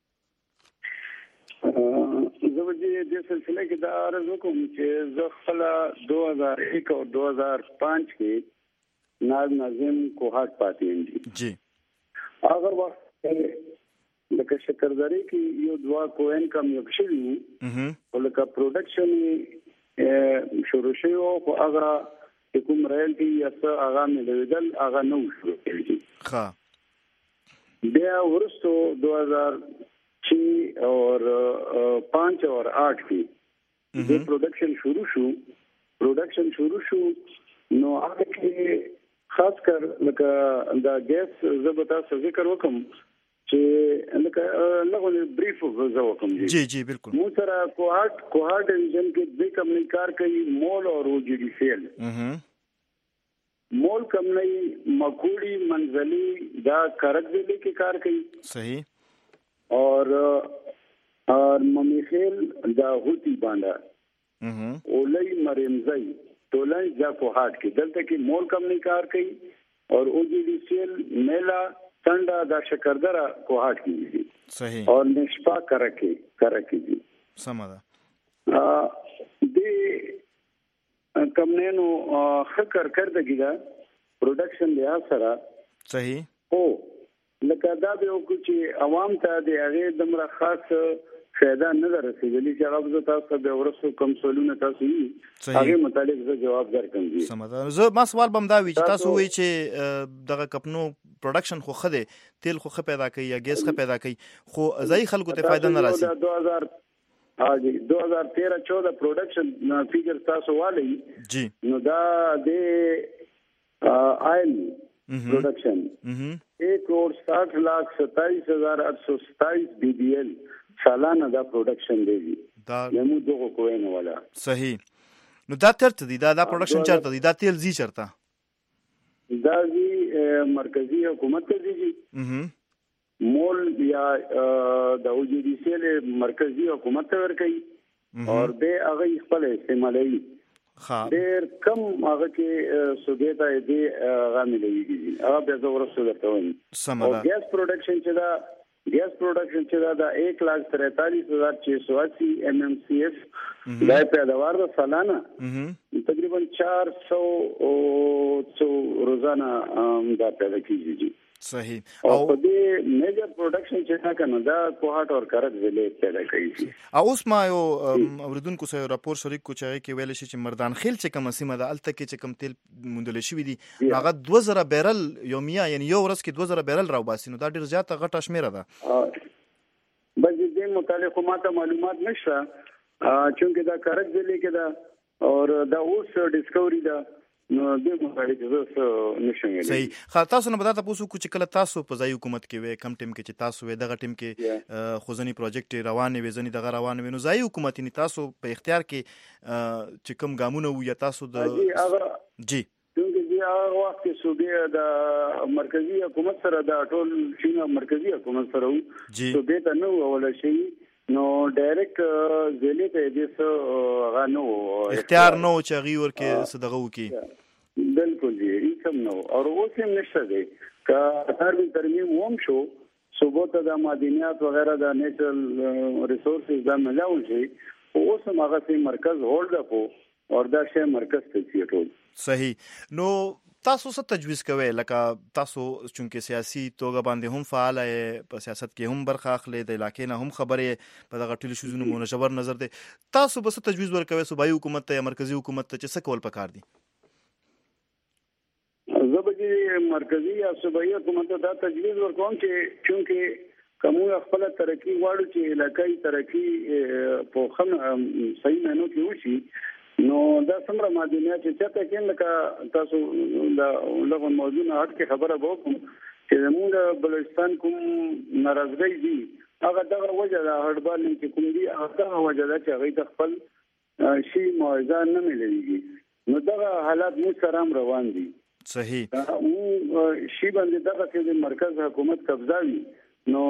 زه به دې سلسله کې دا عرض وکړم چې زه خپل دو هزار ایک او دو هزار پانچ کې ناز ناظم کوهاټ پاتې یم جی اگر وخت لکه شکرداری کې یو دوا کوین کم یو شوی او لکه پروډکشن شروع شوی او هغه کوم رایلټي یا څه هغه ملویدل هغه نو شروع کیږي ښه بیا ورستو دو هزار چھ اور پانچ اور آٹھ کی جو پروڈکشن شروع شو پروڈکشن شروع شو نو هغه کې خاص کر لکه دا ګیس زبتا ذکر وکم چې لکه لغونه بریف غوځو کوم جی جی بالکل مو سره کوهاټ کوهاټ انجن کې د کمنی کار کوي مول او او جی ڈی سیل مول کمنی مکوڑی منزلی دا کرک دلی کې کار کوي صحیح اور اور ممیخیل دا هوتی باندې اولای مرمزای تولای جا کوهاټ کې دلته کې مول کمنی کار کوي اور او جی ڈی سیل میلا سنڈا دا شکردرا کوهاټ کې صحیح اور نشپا کرکی کرکی دي سمدا ا دې کمنو خکر کردګی دا پروډکشن لیا سره صحیح او لکه دا به وکړي چې عوام ته د هغه دمره خاص فائدہ نه درسېږي چې هغه تاسو به ورسو کوم سولونه تاسو یې هغه متعلق زه جواب درکم دي سمدا زه ما سوال بم دا وی چې تاسو وی چې دغه کپنو پروډکشن خو خده تیل خو خ پیدا کوي یا ګیس خ پیدا کوي خو ځای خلکو ته فائدہ نه راسي دو هزار اجي دو هزار تیرہ چودہ پروډکشن فیګر تاسو والی جی نو دا د آئل प्रोडक्शन एक करोड़ साठ लाख सत्ताईस हजार आठ सौ सत्ताईस बी बी एल सालाना دا production دیږي نمو دغه کوین ولا صحیح. نو دا ترته دي دا دا پروډکشن چرته دي دا تیل زی چرته دا زی مرکزی حکومت ته دیږي مول یا د او جی ڈی سی له مرکزی حکومت ته ورکړي اور به هغه خپل استعمالي ډېر کم هغه کې صوبې ته دې غاملېږي هغه به زور سره ته وایي او ګیس پروډکشن چې دا ګیس پروډکشن چې دا د ایک لاکھ تینتالیس ہزار چھ سو اسی ایم ایم سی ایف دا پیداوار د سالانه تقریبا چار سو سو روزانه دا پیدا کیږي. صحیح. او په دې میجر پروډکشن چې څنګه کنه دا کوهات او کرک ضلع پیدا کوي. او اوس ما یو اوریدونکو سره راپور شریک کو چې کې ویل شي چې مردان خیل چې کوم سیمه ده الته کې چې کوم تیل موندل شي دي هغه دوه زره بیرل یومیا یعنی یو ورځ کې دوه زره بیرل راو باسي نو دا ډیر زیاته غټه شمیره ده. بس دې متعلق ماته معلومات نشته چې دا کرک ضلع کې ده او دا اوس ډیسکوري ده نو دې مخالفت زه نشم ویلای. صحیح. خا تاسو نه بداته پوسو کو چې کله تاسو په ځای حکومت کې وې کم ټیم کې چې تاسو وې دغه ټیم کې خوځنی پروجیکټ روان وي ځنی دغه روان وي نو ځای حکومت نه تاسو په اختیار کې چې کوم ګامونه وي تاسو د جی څنګه دی هغه وخت کې صوبې د مرکزی حکومت سره د ټول شینه مرکزی حکومت سره صوبې ته نو ولا شي نو ډایرکټ ځلې ته دې څه غنو اختیار نو چې غي ورکه صدغه وکي بالکل جی هیڅ نو او اوس هم نشته دی کا هر ترمیم ووم شو صوبو ته د معدنیات وغیرہ د نیچرل ریسورسز دا ملاو شي اوس هم هغه مرکز هولډ اپ او دا شی مرکز ته چیټول. صحیح. نو تاسو څه تجویز کوئ لکه تاسو چونکه سیاسي توګه باندې هم فعال یې په سیاست کې هم برخه اخلي د علاقې نه هم خبرې په دغه ټولو شوزونو منجبر نظر دی تاسو به څه تجویز ورکوي صوبایي حکومت ته یا مرکزی حکومت ته چې څه کول پکار دي؟ زه به مرکزی یا صوبایي حکومت ته دا تجویز ورکوم چې چونکه کومه خپل ترقی غواړو چې علاقائی ترقی په خم صحیح معنی کې وشي نو دا څومره معدنیات چې چاته کې لکه تاسو دا لغون موضوع نه هټ کې خبره وکم چې موږ بلوچستان کوم ناراضګي دي هغه دغه وجه دا هټبال چې کوم دي هغه وجه دا چې هغه خپل شي موعظه نه مليږي نو دغه حالات مو سره روان دي. صحیح. او شي باندې دغه چې مرکز حکومت قبضه وي نو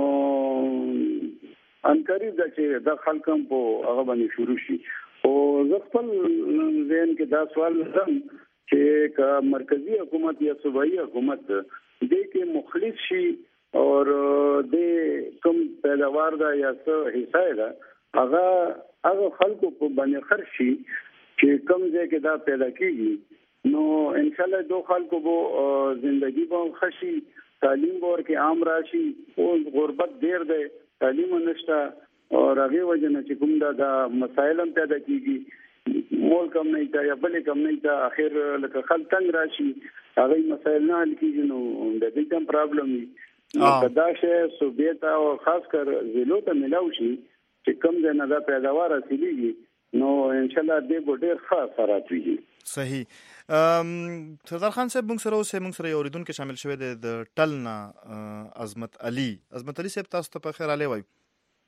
انکاری دا چې د خلکم په هغه باندې شروع شي او زه خپل ذهن کې دا سوال لرم چې کا مرکزی حکومت یا صوبایي حکومت دې کې مخلص شي او دې کوم پیداوار دا یا څه حصہ ده هغه هغه خلکو په باندې خرج شي چې کوم ځای کې دا پیدا کیږي نو ان شاء الله دوه خلکو به ژوندۍ به خشي تعلیم ورکه عام راشي او غربت ډیر ده تعلیم نشته اور هغه وجنه چې کوم دا مسائل هم پیدا کیږي مول کم نه تا یا بل کم نه تا اخر لکه خلک تنگ راشي هغه مسائل نه حل کیږي نو د دې کوم پرابلم وي دا شی صوبیت او خاص کر ضلعو ته ملاو شي چې کم ځای نه دا پیداوار حاصلېږي نو ان شاء الله دې به ډېر ښه اثرات وي. صحیح. سردار خان صاحب موږ سره اوس موږ سره اوریدونکو شامل شوی د ټلنا عظمت علي عظمت علي صاحب تاسو ته په خیر علي وایو.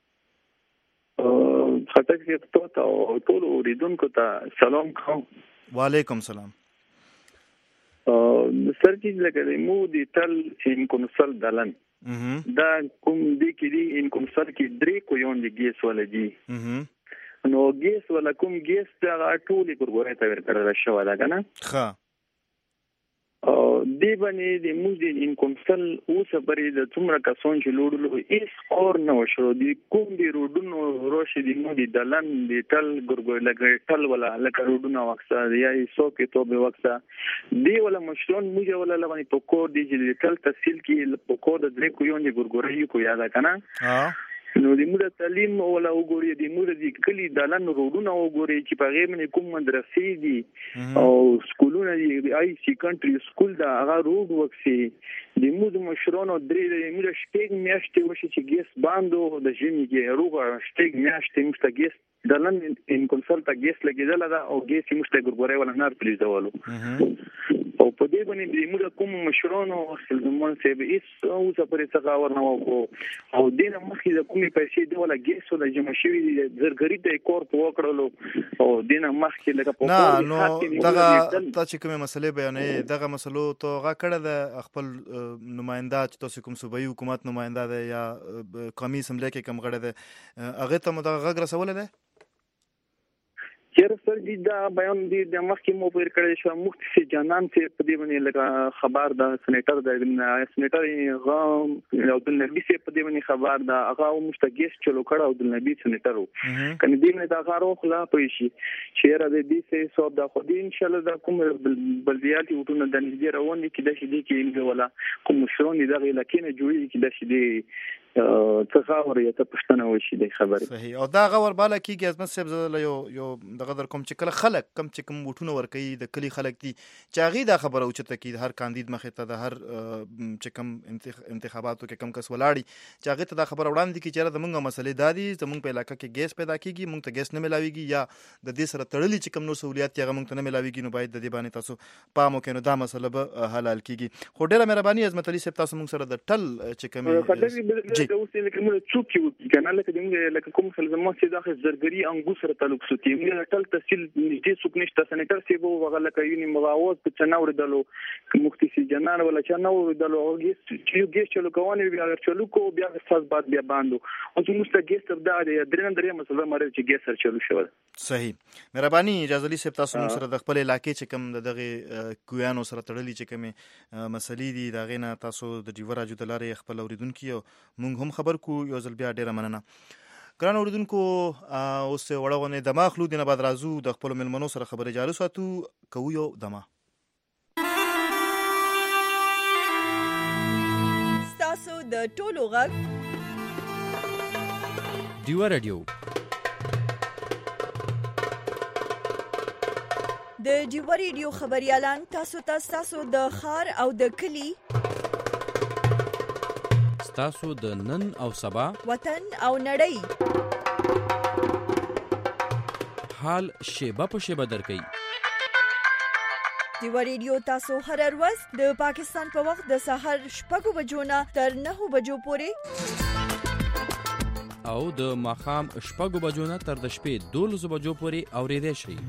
خطک یې ته ټول اوریدونکو ته سلام کوم. وعلیکم سلام. سرجی لکه مو دي تل ان کنسل دلن دا کوم دي کې دي ان کنسل کې درې کو یون دي ګیس ولدي نو ګیس ولا کوم ګیس دا ټولې ګورګورې ته ورکړل شو دا کنه ښه او دی باندې د موږ ان کنسل اوس پرې د څومره کسان چې لوړلو هیڅ اور نه وشو دي کوم دی روډونو روشي دي نو دي دلن دي تل ګورګور لګي تل ولا لکه روډونو وکسا یا سو کې توبه وکسا دی ولا مشرون موږ ولا لغني په کور دي چې تل تحصیل کې په کور د درې کو یون دي ګورګورې کو یاد کنه ها نو د موږ تعلیم ولا وګوري د موږ د کلی دلن روډونه وګوري چې په غیر من کوم مدرسې دي او سکولونه دي آی سی کنټری سکول دا هغه روډ وکسي د موږ مشرونو درې د موږ شپږ میاشتې وشي چې ګیس باندې د ژمي کې روغه شپږ میاشتې مست ګیس دلن ان کنسلټ ګیس لګیدل دا او ګیس مست ګورګورې ولا نار پلیز ډولو او په دې باندې موږ کوم مشرونو سلمان صاحب ایس او سپرې څنګه ورنو او دین مخکې د کومې پیسې د ولا ګیس ولا جمع شوی زرګری د کور په وکړلو او دین مخکې لکه په نه نو دغه تا چې کومه مسلې بیانې دغه مسلو ته غا کړه د خپل نماینده چې تاسو کوم صوبایي حکومت نماینده ده یا قومي اسمبلی کې کوم غړی ده هغه ته مو دغه غږ رسولی دی چیرې سر دې دا بیان دې د مخکې مو پیر کړی شو مفتي جانان چې په دې باندې لکه خبر دا سېنیټر د سېنیټر غام او د نبی سي په دې باندې خبر دا هغه مستګیس چلو کړه او د نبی سېنیټر کنه دې نه دا غارو خلا پوي شي چیرې دې سي صوب دا خو دې ان شاء الله دا کوم بلدیاتي وټونه د نږدې روان دي کې د شي دې کې ولا کوم مشرون دې دغه لکینه جوړي کې د شي دې تصاور یا پښتنه وشي د خبره صحیح او دا غور بالا کیږي ازمت صاحب زله یو یو دغه در کوم چې کله خلک کم چې کوم وټونه ور کوي د کلی خلک دي چې هغه دا خبره او چې تکي هر کاندید مخه ته د هر چې کوم انتخاباتو کې کم کس ولاړی چې هغه ته دا خبره وړاندې کی چې د موږ مسلې دادي زموږ په علاقې کې ګیس پیدا کیږي موږ ته ګیس نه ملاويږي یا د دې سره تړلې چې کوم نور سہولیات هغه موږ ته نه ملاويږي نو باید د دې باندې تاسو پام وکړئ نو دا مسله به حلال کیږي خو ډیره مهرباني عظمت علي صاحب تاسو موږ سره د ټل چې کوم څوک یو کنه لکه دغه لکه کوم خلزمو چې دغه زرګری انګو سره تعلق سوتي موږ ټل تحصیل نږدې څوک نشته سېنیټر سی وو وغله کوي مغاوت په چناور دلو مفتي سي جنان ولا چناور دلو ګیس چې ګیس چلو کوونه بیا چلو کو بیا فاز بعد بیا باندو او چې مستګیس تبدا د درن درې مسله مره چې ګیس سره چلو شو صحیح مهرباني اجازه لي صاحب تاسو موږ سره د خپل علاقې چې کوم دغه کویانو سره تړلې چې کوم مسلې دي دا غینه تاسو د ډیور اجو د لارې خپل اوریدونکو موږ هم خبر کو یو ځل بیا ډیره مننه ګران اوریدونکو اوس وړاندې د مخلو دینه بعد رازو د خپل ملمنو سره خبرې جاري ساتو کوو یو دمه تاسو د ټولو غږ ډیو رادیو د ډیو رادیو خبريالان تاسو ته تاسو د خار او د کلی تاسو د نن او سبا وطن او نړۍ حال شیبه په شیبه درکې دی ریډیو تاسو هر ورځ د پاکستان په وخت د سحر شپږ بجو نه تر نه بجو پورې او د ماخام شپږ بجو نه تر د شپې دولس بجو پورې اوریدئ شئ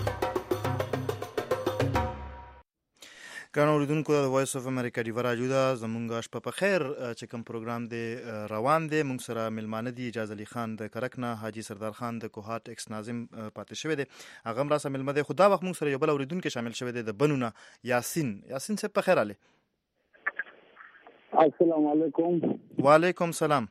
ګران اوریدونکو د وایس اف امریکا دی ورا جوړه زمونږ شپه په خیر چې کوم پروګرام دی روان دی موږ سره ملمانه دی اجازه علي خان د کرکنا حاجی سردار خان د کوهات ایکس ناظم پاتې شوی دی هغه هم را سره ملمه دی خدا وخت موږ سره یو بل اوریدونکو شامل شوی دی د بنونه یاسین یاسین څه په خیر علي السلام علیکم وعلیکم سلام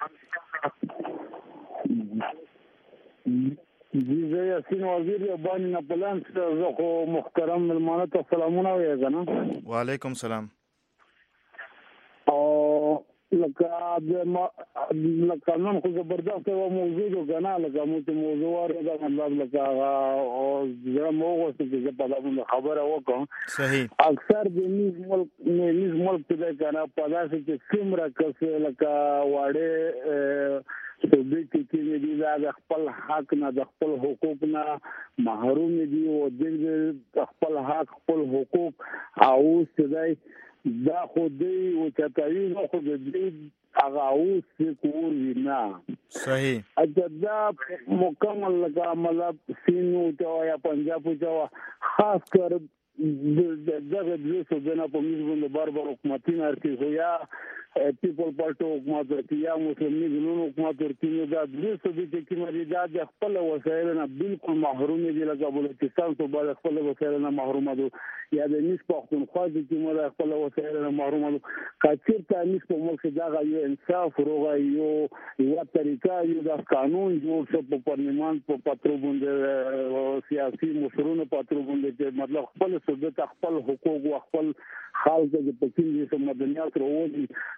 جی زه یاسین وزیر یا باندې نپلان زه خو محترم ملمانه ته سلامونه وایم کنه وعلیکم سلام او لکه د لکه نن خو زبردست و موضوع جو کنه لکه مو ته موضوع ورته مطلب لکه او زه مو وسته چې په دغه خبره وکم صحیح اکثر د نیز ملک نیز ملک ته کنه په داسې کې سیمره کسه لکه واړه سو دې کې دې د خپل حق نه د خپل حقوق نه محروم دي او د خپل حق خپل حقوق او سدای دا خو دې او چتاوی نو خو دې هغه اوس کور وینا صحیح اجدا مکمل لگا مطلب سینو ته یا پنجاب ته خاص کر دغه د سودنه په میزونه بار-بار حکومتونه ارتي هویا پیپل پارټي حکومت ورته یا مسلماني ګوند حکومت ورته دا د سودي کې مری دا د خپل وسایل نه بالکل محروم دي لکه بلوچستان ته بل خپل وسایل نه محروم دي یا د نس پښتونخوا کې مری خپل وسایل نه محروم دي کچیر ته نس په ملک دا غو انصاف روغه یو یو طریقه یو د قانون جوړ شو په پارلمان په پاترو باندې سیاسي مشرونو پاترو باندې مطلب خپل سودت خپل حقوق او خپل خالص د پکې چې مدنیات وروړي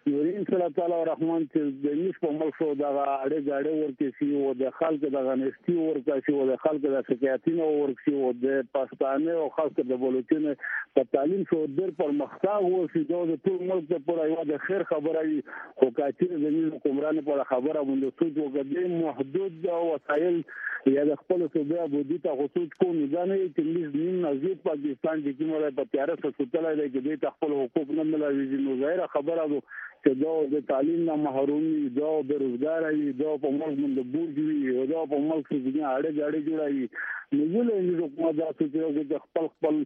نور ان شاء الله الرحمن چې د نش په ملک شو دا اړه غاړه ورته سی او د خلک د غنښتي ورته سی او د خلک د سکیاتینو ورته او د پاکستان او خاص کر د بلوچستان په تعلیم شو در پر مختاغ او چې د ټول ملک په یو د خیر خبره وي خو کاچیر د نیم حکمران په خبره باندې سوچ وګړي محدود وسایل یا د خپل صوبه بودی ته خصوص کوم نه نه چې نیم نزدیک پاکستان د کومه په تیار سره ستلای دی چې د خپل حقوق نه ملوي نو ظاهر خبره ده چې دا د تعلیم نه محروم دي دا د روزګار وي دا په ملک باندې بورج وي دا په ملک کې نه اړه جاړي جوړایي نو ولې نه حکومت دا چې د خپل خپل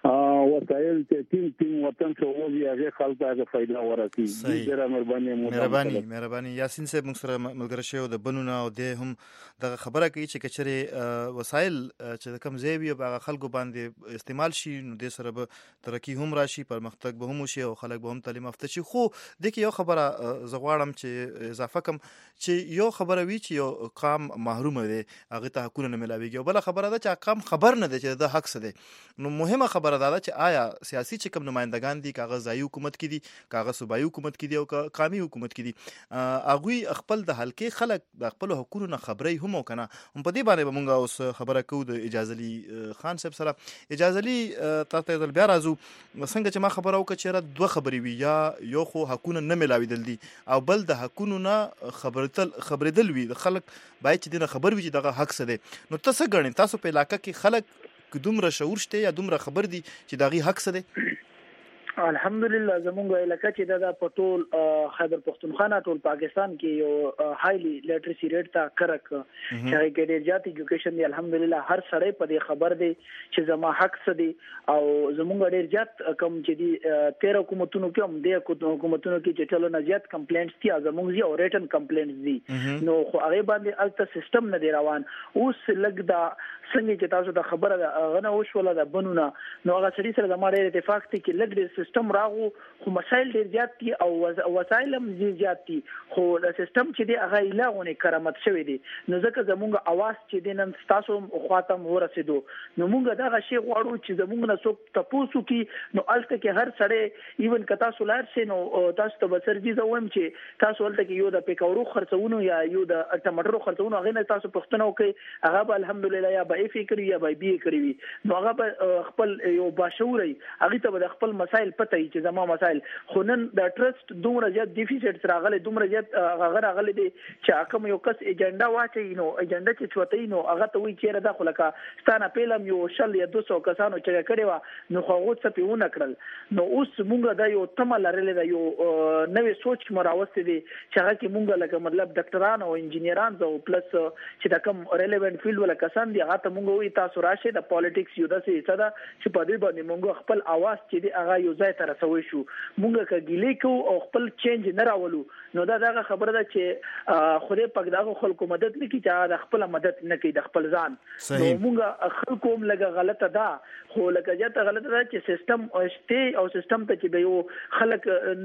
وسایل چې تیم تیم وطن څو وځي هغه خلکو ته فائدہ ورسي ډیره مهرباني مهرباني مهرباني یاسین صاحب موږ سره ملګری شو د بنونه او د هم د خبره کوي چې کچره وسایل چې کوم ځای به خلکو باندې استعمال شي نو د سره به ترقی هم راشي پرمختګ به هم شي او خلک به هم تعلیم یافته شي خو د یو خبره زغواړم چې اضافه کوم چې یو خبره وی چې یو قام محروم دی هغه ته حقونه نه ملاويږي او بل خبره ده چې قام خبر نه دی چې د حق څه دی نو مهمه خبره ده چې آیا سیاسي چې کوم نمائندگان دي کاغذ ځای حکومت کې دي کاغذ صوبایي حکومت کې دي او قامي حکومت کې دي هغه خپل د حلقې خلک د خپل حقوقو نه خبري هم وکنه هم په دې باندې به مونږ اوس خبره کوو د اجازه لي خان صاحب سره اجازه لي تاسو ته بیا راځو څنګه چې ما خبره وکړه چې دوه خبرې وي یا یو خو حقونه نه ملاویدل دي او بل د حقونو نه خبرتل خبرېدل وي د خلک باید چې دغه خبر وي چې دغه حق څه دی نو تاسو غواړئ تاسو په علاقې کې خلک دومره شعور شته یا دومره خبر دي چې دغه حق څه دی الحمدلله زمونږ علاقه چې د پټول خیبر پختونخوا ټول پاکستان کې یو هایلی لیټریسي ریټ تا کرک چې هغه ډېر زیات ایجوکیشن دی الحمدلله هر سړی په دې خبر دی چې زما حق څه دی او زمونږ ډېر زیات کم چې دی تیر حکومتونو کې هم د حکومتونو کې چې ټولو نه زیات کمپلینټس دي زمونږ یو ریټن کمپلینټس دي نو خو هغه باندې الته سیستم نه دی روان اوس لګ دا څنګه چې تاسو د خبره غنه وشوله د بنونه نو هغه سړي سره د ماره اتفاق دي چې لګ د سیستم راغو خو مسایل ډیر زیات دي او وسایل هم زیات دي خو د سیستم چې دی هغه لاغونه کرامت شوی دی نو ځکه زمونږ اواز چې دی نن تاسو خاطم ورسېدو نو مونږ دا غشي غواړو چې زمونږ نه څوک تاسو کې نو الته کې هر سړی ایون کتا سولار سي نو تاسو ته بسرجي زوم چې تاسو ولته کې یو د پیکورو خرڅونو یا یو د ټماټرو خرڅونو هغه نه تاسو پښتنو کې هغه الحمدلله یا به فکر یا به بي کړی نو هغه خپل یو باشوري هغه ته د خپل مسائل پته چې زمو مسائل خو نن د ټرست دومره زیات ډیفیسټ راغلي دومره زیات هغه راغلي دي چې کوم یو کس ایجنډا واچي نو ایجنډا چې چوتې نو هغه ته وی چیرې د خلکا ستانه پیلم یو شل یا دوه سوه کسانو چې کړي وا نو خو غوت څه پیونه کړل نو اوس مونږ دا یو تمه لرلې دا یو نوې سوچ مراوسته دي چې هغه کې مونږ لکه مطلب ډاکټران او انجینران او پلس چې دا کوم ریلیونت فیلډ ولا کسان دي هغه ته مونږ وی تاسو راشه د پالیټکس یو د څه صدا چې په دې باندې مونږ خپل اواز چې دی هغه یو ځای ته رسوي شو مونږ کګیلې کو او خپل چینج نه راولو نو دا دغه خبره ده چې خوري پک دغه خلکو مدد نه کی چې د خپل مدد نه کی د خپل ځان نو مونږ خلکو هم لګه غلطه ده خو لکه جاته غلطه ده چې سیستم شته او سیستم ته چې به یو خلک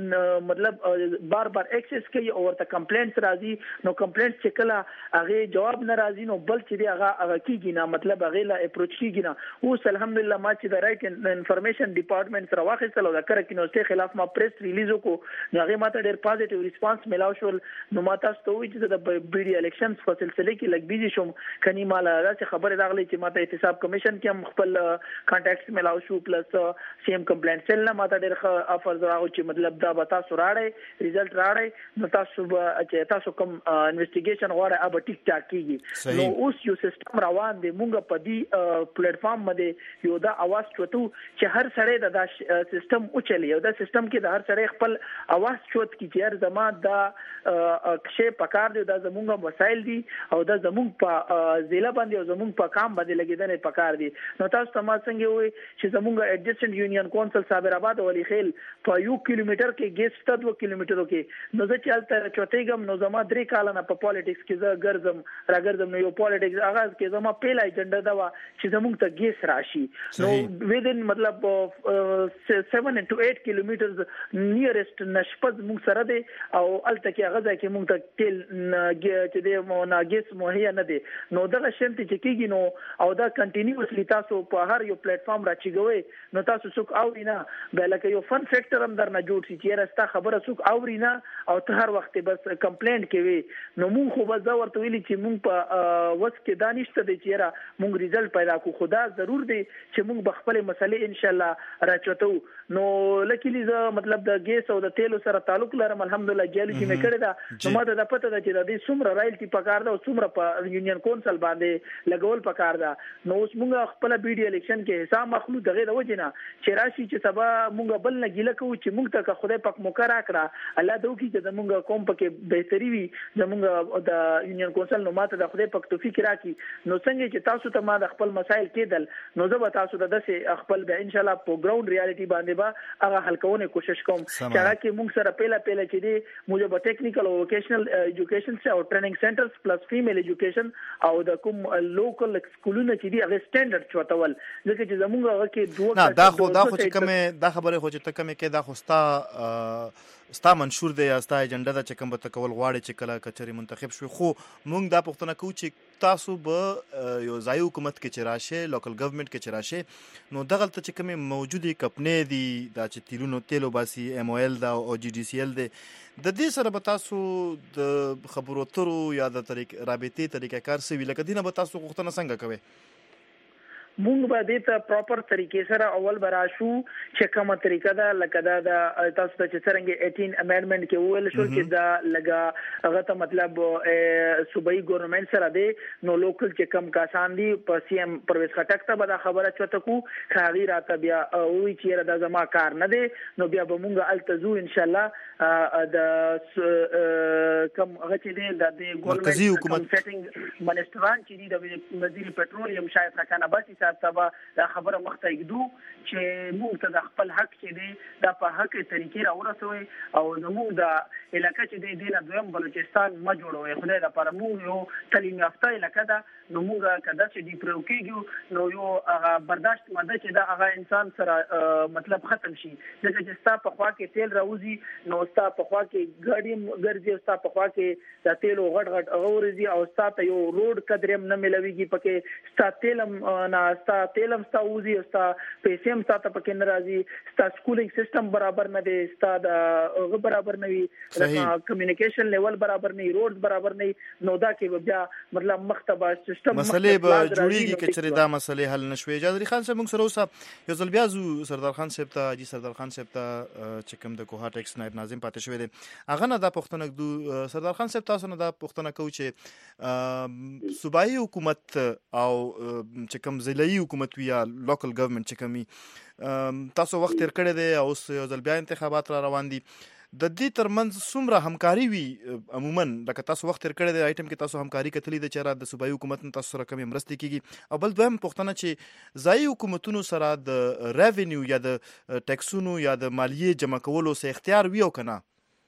مطلب بار بار ایکسس کوي او ورته کمپلینټس راځي نو کمپلینټس چې کله هغه جواب نه راځي نو بل چې دی هغه هغه کیږي نه مطلب هغه لا اپروچ کیږي نه اوس الحمدلله ما چې د رائټ انفارمیشن ډپارټمنټ سره واخیستل او د کره کینوستي خلاف ما پریس ریلیز وکړو نو هغه ماته ډېر پازیټیو ریسپانس ملاو شو نو ما تاسو ته وایي چې د بي ډي الیکشنز په سلسله کې لګ بیزي شوم کني مال راځي خبره راغلی چې ماته احتساب کمیشن کې هم خپل کانټیکټس ملاو شو پلس سی ام کمپلینټ سیل نه ماته ډېر افر راغو چې مطلب دا به تاسو راړی ریزلټ راړی نو تاسو چې تاسو کوم انویسټیګیشن غواړئ اب ټیک ټاک کیږي نو اوس یو سیستم روان دی مونږ په دې پلیټ فارم باندې یو دا اواز چوتو چې هر سړی د سیستم او چلی یو دا سیستم کې د هر سړی خپل اواز چوت کی چې هر زما دا شی پکار دی دا زمونږ مسایل دي او دا زمونږ په ضلع باندې او زمونږ په کام باندې لګیدنه پکار دي نو تاسو ته ما څنګه وي چې زمونږ ایڈجسټنټ یونین کونسل صابر آباد او علي خیل په یو کیلومتر کې ګیس ته دوه کیلومترو کې نو چې چلته چوتېګم نو زما درې کال نه په پالیټکس کې زه ګرځم راګرځم نو یو پالیټکس آغاز کې زما پیل ایجنډا دا و چې زمونږ ته ګیس راشي نو ویدن مطلب سیون seven to eight kilometers nearest نشپز موږ سره دی او الته کې غزا کې موږ ته تیل چې د ناګیس مهیا نه دی نو دغه شنت چې کېږي نو او دا کنټینیوسلی تاسو په هر یو پلیټ فارم راچیږوي نو تاسو څوک اوري نه بل لکه یو فن فیکټر هم درنه جوړ شي چې راستا خبره څوک اوري نه او ته هر وخت بس کمپلینټ کوي نو موږ خو به زه ورته ویلي چې موږ په وس کې دانشته دی چې را موږ ریزلټ پیدا کو خدا ضرور دی چې موږ بخپل مسلې ان شاء الله راچوتو نو لکه زه مطلب د ګیس او د تیلو سره تعلق لرم الحمدلله جیالوجي مې کړی دا نو ماته د پته ده چې د دې څومره رایلټي پکار ده او څومره په یونین کونسل باندې لګول پکار ده نو اوس موږ خپل بي ډي الیکشن کې حساب مخلو دغه د وجه نه چې راشي چې سبا موږ بل نه ګیله کوو چې موږ ته خدای پاک موقع راکړه الله دې وکړي چې موږ کوم پکې بهتري وي زموږ د یونین کونسل نو ماته د خدای پاک توفیق راکړي نو څنګه چې تاسو ته ما د خپل مسایل کېدل نو زه به تاسو ته داسې خپل به ان شاء الله په ګراوند ریالټي باندې به هغه حل کولو کوشش کوم چې هغه کې موږ سره پیله پیله چې دی موږ به ټیکنیکل او ووکیشنل ایجوکیشن او ټریننګ سنټرز پلس فیمیل ایجوکیشن او د کوم لوکل سکولونه چې دی هغه سټانډرډ چوتول ځکه چې زموږ هغه کې دوه نه دا خو دا خو چې کومه دا خبره خو چې ته کومه کې دا خو ستا ستا منشور دی یا ستا ایجنډا ده چې کوم به تکول غواړي چې کله کچري منتخب شوي خو موږ دا پوښتنه کوو چې تاسو به یو ځای حکومت کې چې راشه لوکل ګورنمنت کې چې راشه نو دغه ته چې کومه موجودي کمپنۍ دي دا چې تیلونو تیلو باسي ام او ال دا او جی ډي سی ال دی د دې سره به تاسو د خبرو اترو یا د طریق رابطې طریقه کار سوي لکه دینه به تاسو غوښتنه څنګه کوئ مونږ به دې ته پراپر طریقې سره اول براشو چې کومه طریقه ده لکه دا د تاسو ته چې څنګه eighteen امندمنت کې ویل شو چې دا لګا هغه ته مطلب صوبایي ګورنمنت سره دی نو لوکل چې کم کسان دي په سی ام پرویز خټک ته به دا خبره چوته کو خاغي راته بیا وی چې دا زما کار نه دی نو بیا به مونږ التزو ان شاء الله د کم هغه چې دی د مرکزی حکومت سیټینګ منسټران چې دی د وزیر پټرولیم شاید خانه باسي سبا دا خبره مخته یګدو چې موږ ته د خپل حق چې دی دا په حق طریقې راورسوي او زموږ د علاقې چې دی د دویم بلوچستان ما جوړوي خدای دا پر موږ یو تعلیم یافته علاقې ده نو موږ کدا چې دی پروکیږو نو یو هغه برداشت ماده چې دا هغه انسان سره مطلب ختم شي ځکه چې ستا په خوا کې تیل راوځي نو ستا په خوا کې ګاډي ګرځي ستا په خوا کې د تیلو غټ غټ اورځي او ستا ته یو روډ قدرم نه ملويږي پکې ستا تیلم نه ستا تیلم ستا وزي ستا پیسې هم ستا پکې ناراضي ستا سکولینګ سیستم برابر نه دی ستا د برابر نه وي کمیونیکیشن لیول برابر نه روډ برابر نه نو دا کې بیا مطلب مختبه سیستم مسلې به جوړیږي چې چېرې دا مسلې حل نشوي جادري خان صاحب موږ سره اوسه یو ځل بیا زو سردار خان صاحب ته جی سردار خان صاحب ته چې کوم د کوهاټ ایکس نائب ناظم پاتې شوی دی هغه نه دا پوښتنه کوو سردار خان صاحب تاسو نه دا پوښتنه کوو چې صوبایي حکومت او چې کوم ضلعي حکومت وي یا لوکل ګورنمنت چې کومي تاسو وخت تیر کړی دی او اوس یو ځل بیا انتخابات را روان دي د دې ترمنځ څومره همکاري وي عموما لکه تاسو وخت تیر کړی دی آیټم کې تاسو همکاري کتلی د چیرې د صوبایي حکومت نه تاسو سره کومې مرستې کیږي او بل دویم پوښتنه چې ځایي حکومتونو سره د ریونیو یا د ټیکسونو یا د مالیې جمع کولو څه اختیار وي او کنه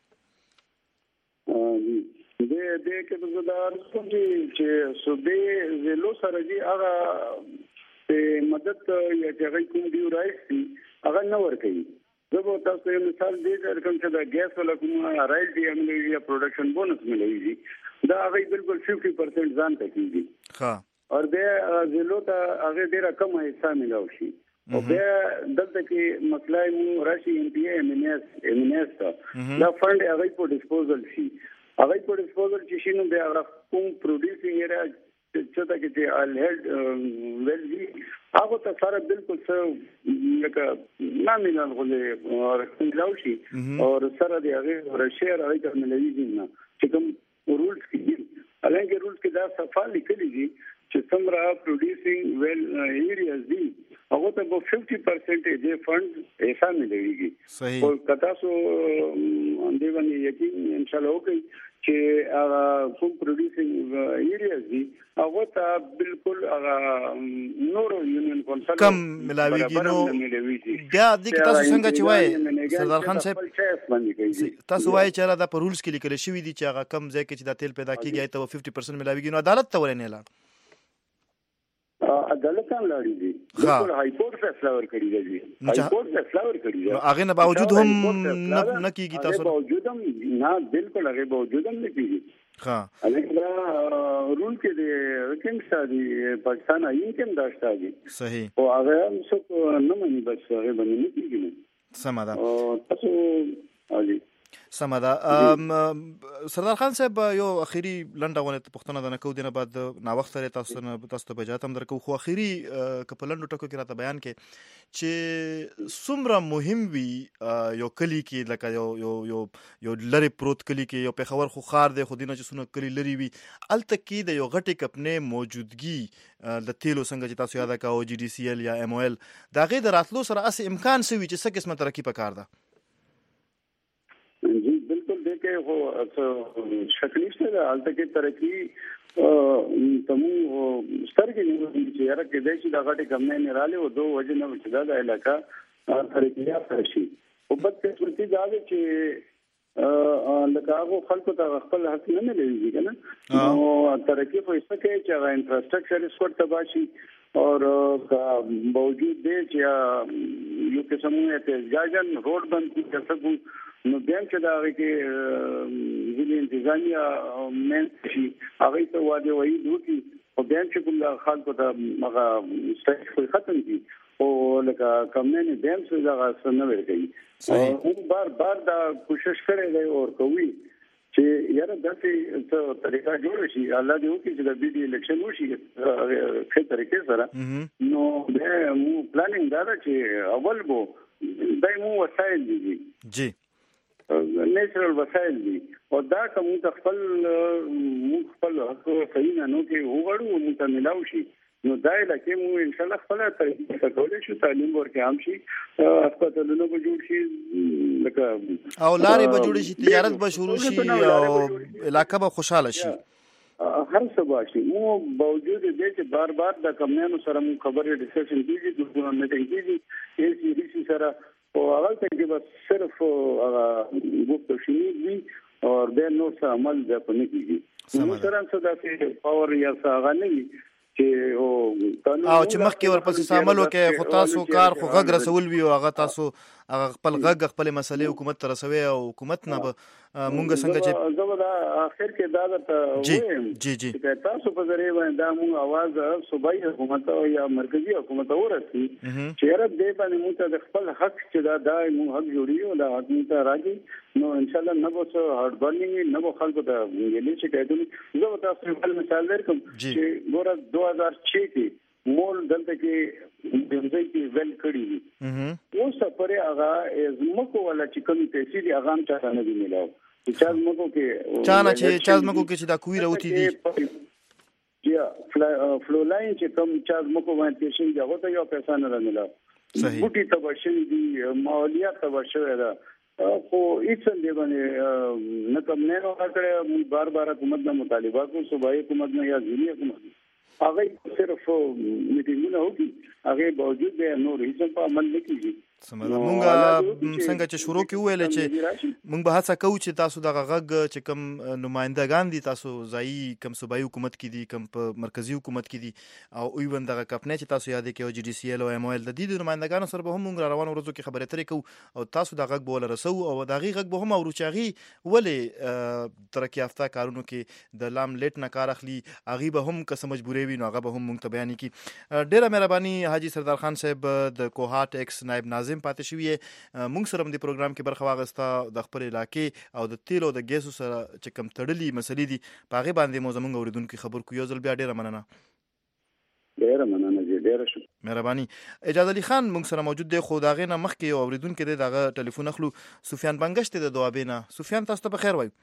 د دې کې د زدار چې صوبې زلو سره دی هغه مدد یا چې کوم دی راځي هغه نه ور کوي زه به تاسو یو مثال دی درکوم چې د ګیس ولا کوم رایلټي عملي یا پروډکشن بونس ملوي دا هغه بالکل fifty percent ځان ته کیږي ها او د زلو ته هغه ډیره کم حصہ ملو شي او بیا دلته کې مسله مو راشي ام پی ای ام ان ایس ام ان ایس دا فند هغه په ډیسپوزل شي هغه په ډیسپوزل شي نو بیا کوم پروډوسینګ ایریا چې دا کې ال هیډ ویل وی هغه ته سره بالکل څه لکه نامینال غوړي او راوشي او سره دی هغه رشیر هغه ته ملوي نه چې کوم رولز کې الانګه رولز کې دا صفه لیکلي دي چې څومره پروډوسینګ ویل ایریاز دي هغه ته به fifty percent دې فند ایسا ملويږي صحیح او کتا سو اندې باندې یقین ان شاء الله وکړي چې هغه کوم پروډوسینګ ایریاز دي هغه ته بالکل هغه نور یونین کونسل کم ملاویږي نو بیا د تاسو څنګه چې وای سردار خان صاحب تاسو وای چې دا په رولز کې لیکل شوی دي چې هغه کم ځای کې چې د تیل پیدا کیږي ته fifty percent ملاویږي نو عدالت ته ورنه اعلان عدالت هم لاړې دي بالکل های کورټ فیصله ورکړي دی های کورټ فیصله ورکړي دی هغه نه باوجود هم نه کیږي تاسو هغه باوجود هم نه بالکل هغه باوجود هم نه کیږي ها هغه رول کې دی کوم سادي پاکستان آئین کې هم داشته دي صحیح او هغه هم څه نه مانی بس هغه باندې نه کیږي سم ده او تاسو علي سم ده سردار خان صاحب یو اخیری لنډه غونډه پښتنه د نکو دینه بعد نا وخت سره تاسو نه تاسو ته بجاتم درکو خو اخیری کپلندو ټکو کې راته بیان کې چې څومره مهم وي یو کلی کې لکه یو یو یو یو لری پروت کلی کې یو پیښور خو خار دی خو دینه چې سونه کلی لري وي الته کې د یو غټي کپنه موجودګي د تیلو څنګه چې تاسو یاد کاو جی ډی سی ال یا ایم او ال دا غي د راتلو سره اس امکان سوي چې څه قسمه ترقی پکار ده جی بالکل دیکھیں وہ شکلیش ته حالت کې ترقی تمو ستر کې نیولې چې یاره کې د چې دا غټي کمنه نه رااله او دوه وجه نه چې دا علاقہ ترقیه فرشي او بد قسمتي دا چې لکه هغه خلکو ته خپل حق نه ملي کنه او ترقی په څه کې چې هغه انفراستراکچر اسکوټ تباشي اور باوجود دې چې یو قسم یې احتجاجن روډ بند کړي څه نو بیا چې دا هغه کې ځینې انتظامیه مېن شي هغه ته واده وایي دوی او بیا چې کوم خلکو ته هغه ستاسو ختم دي او لکه کمنه نه بیا چې دا څنګه ورګي او بار بار دا کوشش کړي دی او کوي چې یاره داسې طریقه جوړ شي الله دې وکړي چې د بي ډي الیکشن وشي په طریقې سره نو به مو پلانینګ دا چې اول بو دای مو وسایل دي جی نیچرل وسایل دي او دا کوم خپل خپل صحیح نه نو کې وګړو مو ته ملاوي شي نو دا لکه مو ان شاء الله خپل طریقې کولای شو تعلیم ورکې عام شي هسپتالونو به جوړ شي لکه او لارې به جوړ شي تجارت به شروع شي او علاقه به خوشاله شي هر څه باشي مو باوجود دې چې بار بار د کمنو سره مو خبرې ډیسکشن کیږي د ګورنمنت میټینګ کیږي ای سی ڈی سی سره او هغه ته کې بس صرف هغه وګت شي دي او د نو څه عمل د پنه کیږي نو سره څه د پاور یا څه هغه نه چې او او چې مخکې ورپسې عمل وکړي خو تاسو کار خو غږ رسول وي او هغه تاسو هغه خپل غږ خپل مسلې حکومت ته رسوي او حکومت نه مونږ څنګه چې زه دا اخر کې دا ته جی جی جی تاسو په ذریعہ باندې دا مونږ आवाज صوبایي حکومت او یا مرکزی حکومت ورسي چې رب دې باندې مونږ ته خپل حق چې دا دای مونږ حق جوړیو دا حق ته راځي نو ان شاء الله نه به څه هارد برنینګ نه به خلکو ته ویلې چې کېدل زه تاسو په مثال درکم چې ګوره دوه هزار چھ کې مول دلته کې دمځي کې ویل کړی دي اوس پرې هغه زمکو ولا چې کوم پیسې دي هغه هم چا نه دی ملاو چې زمکو کې چا نه چې چا زمکو کې چې دا کوی راوتی دي یا فلو لاین چې کوم چا زمکو باندې پیسې دي هغه ته یو پیسې نه ملاو صحیح بوټي تبشری دي مالیات تبشری ده خو هیڅ دی باندې نه کوم نه راکړه بار بار حکومت نه مطالبه کو صوبایي حکومت نه یا ځینی حکومت هغه صرف میټینګونه وکړي هغه باوجود د نور هیڅ په عمل نه کیږي سمه مونږ څنګه چې شروع کې ویل چې مونږ به هڅه کوو چې تاسو د غږ چې کم نمائندگان دي تاسو ځای کم صوبایي حکومت کې دي کم په مرکزی حکومت کې دي او ایون دغه کپنه چې تاسو یاد کړئ او جی ډی سی ال او ایم او ال د دې نمائندگانو سره به هم مونږ روانو ورځو کې خبرې اترې کوو او تاسو د غږ بوله رسو او د غږ به هم اورو چې هغه ولې ترقی یافته کارونو کې د لام لیټ نه کار اخلي هغه به هم که مجبورې وي نو هغه به هم مونږ ته بیان کړي ډیره مهرباني حاجی سردار خان صاحب د کوهات ایکس نائب ناظم پاتې شوی مونږ سره د پروګرام کې برخه واغسته د خپل علاقې او د تیل او د ګیسو سره چې کم تړلي مسلې دي پاغه باندې مو زمونږ اوریدونکو خبر کو یو ځل بیا ډیره مننه ډیره مننه جی ډیره شکر مهرباني اجازه علي خان مونږ سره موجود دی خو داغه نه مخکې اوریدونکو دغه ټلیفون اخلو سفیان بنگشت د دوابینا سفیان تاسو ته بخیر وای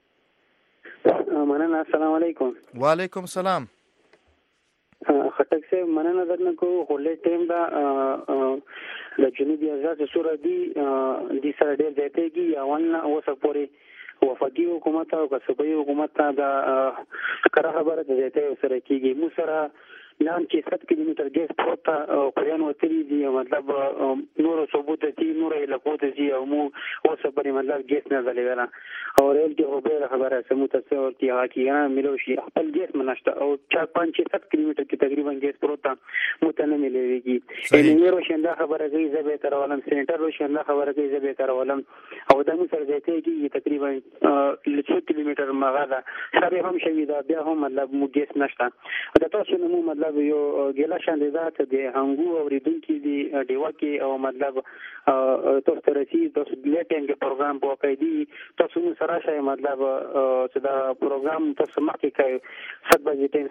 مننه السلام علیکم وعلیکم السلام خټک سے مننه درنه کو هولې ټیم دا د جنوبي آزاد سورہ دی د سره ډېر ځایږي یا ونه اوسه پورې وفاقي حکومت او صوبایي حکومت دا کار خبره د ځایته سره کیږي مو سره نام چې ست کیلومتر ګیس پروت کوریان وتری دي مطلب نور ثبوت دي نور علاقو دي او مو اوس په مطلب ګیس نه غلېلا او ریل کې هو به خبره سموت څه ورتي هغه یا ملو شي خپل ګیس منشته او چار پنځه ست کیلومتر کې تقریبا ګیس پروت متنه مليږي ان نورو شنده خبره کوي زبې تر ولم سنټر رو شنده خبره کوي زبې تر ولم او د مو سره ځای کې تقریبا لسو کیلومتر مغاده سره هم شوی دا بیا هم مطلب مو ګیس نشته دا تاسو نو مطلب یو ګلا شنده ذات د هنګو او ریدونکو دی دیوا کې او مطلب تاسو ترسي تاسو لیټینګ پروګرام په کوي تاسو سره شای مطلب چې دا پروګرام تاسو مخکې کوي سات بجې ټیم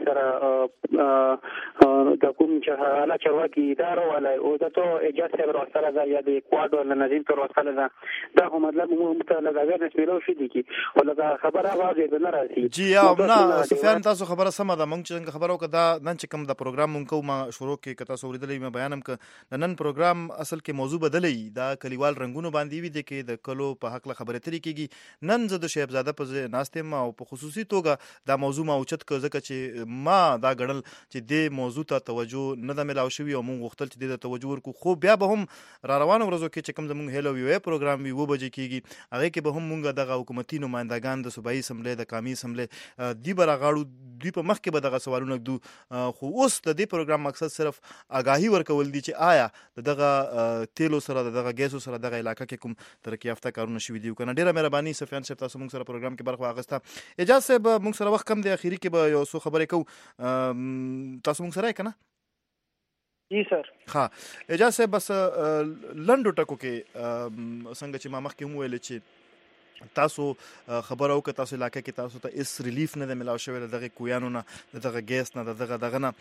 سره د کوم چې حالا چرواکي اداره ولا او دا ته اجازه ورسره دا یا د کوادر نه نظیم تر وسره دا دا مطلب مو متعلق اگر نشملو شي دي کی ولا خبره واځي نه راځي جی یا نه سفیان تاسو خبره سم ده مونږ چې خبرو کدا نن چې کوم دا پروګرام مونږ کوم شروع کې کتا سوریدلې مې بیانم ک نن پروګرام اصل کې موضوع بدلې دا کلیوال رنگونو باندې وي د کې د کلو په حق له خبره ترې کېږي نن زه د شهبزاده په ناسته ما او په خصوصي توګه دا موضوع ما اوچت ک ځکه چې ما دا غړل چې د موضوع ته توجه نه د ملاو شوی او مونږ غوښتل چې د توجه ورکو خو بیا به هم را روانو ورځو کې چې کوم زمونږ هلو وی پروګرام وی و بجې کېږي هغه کې به هم مونږ دغه حکومتي نمائندگان د صوبایي اسمبلی د قومي اسمبلی دی برغاړو دوی په مخ کې به دغه سوالونه دو خو اوس د دې پروګرام مقصد صرف آگاهي ورکول دي چې آیا دغه تیلو سره دغه ګیسو سره دغه علاقې کې کوم ترقی یافته کارونه شوي دي کنه ډیره مهرباني سفیان صاحب تاسو موږ سره پروګرام کې برخه واغسته اجازه صاحب موږ سره وخت کم دی اخیری کې به یو څه خبرې کوو تاسو موږ سره کنه جی سر ها اجازه صاحب بس لنډو ټکو کې څنګه چې ما مخکې هم ویل چې تاسو خبرو که تاسو علاقې کې تاسو ته اس ریلیف نه ملاو شوی دغه کویانو نه دغه ګیس نه دغه دغه نه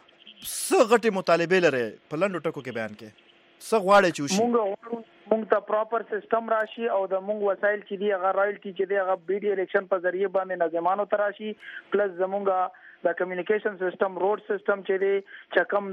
څه غټي مطالبه لري په لنډو ټکو کې بیان کې څه غواړي چې وشي مونږ ته پراپر سیستم راشي او د مونږ وسایل چې دی هغه رایلټي چې دی هغه بي ډي الیکشن په ذریعہ باندې نظمانو تراشي پلس زمونږه د کمیونیکیشن سیستم روډ سیستم چې دی چې کوم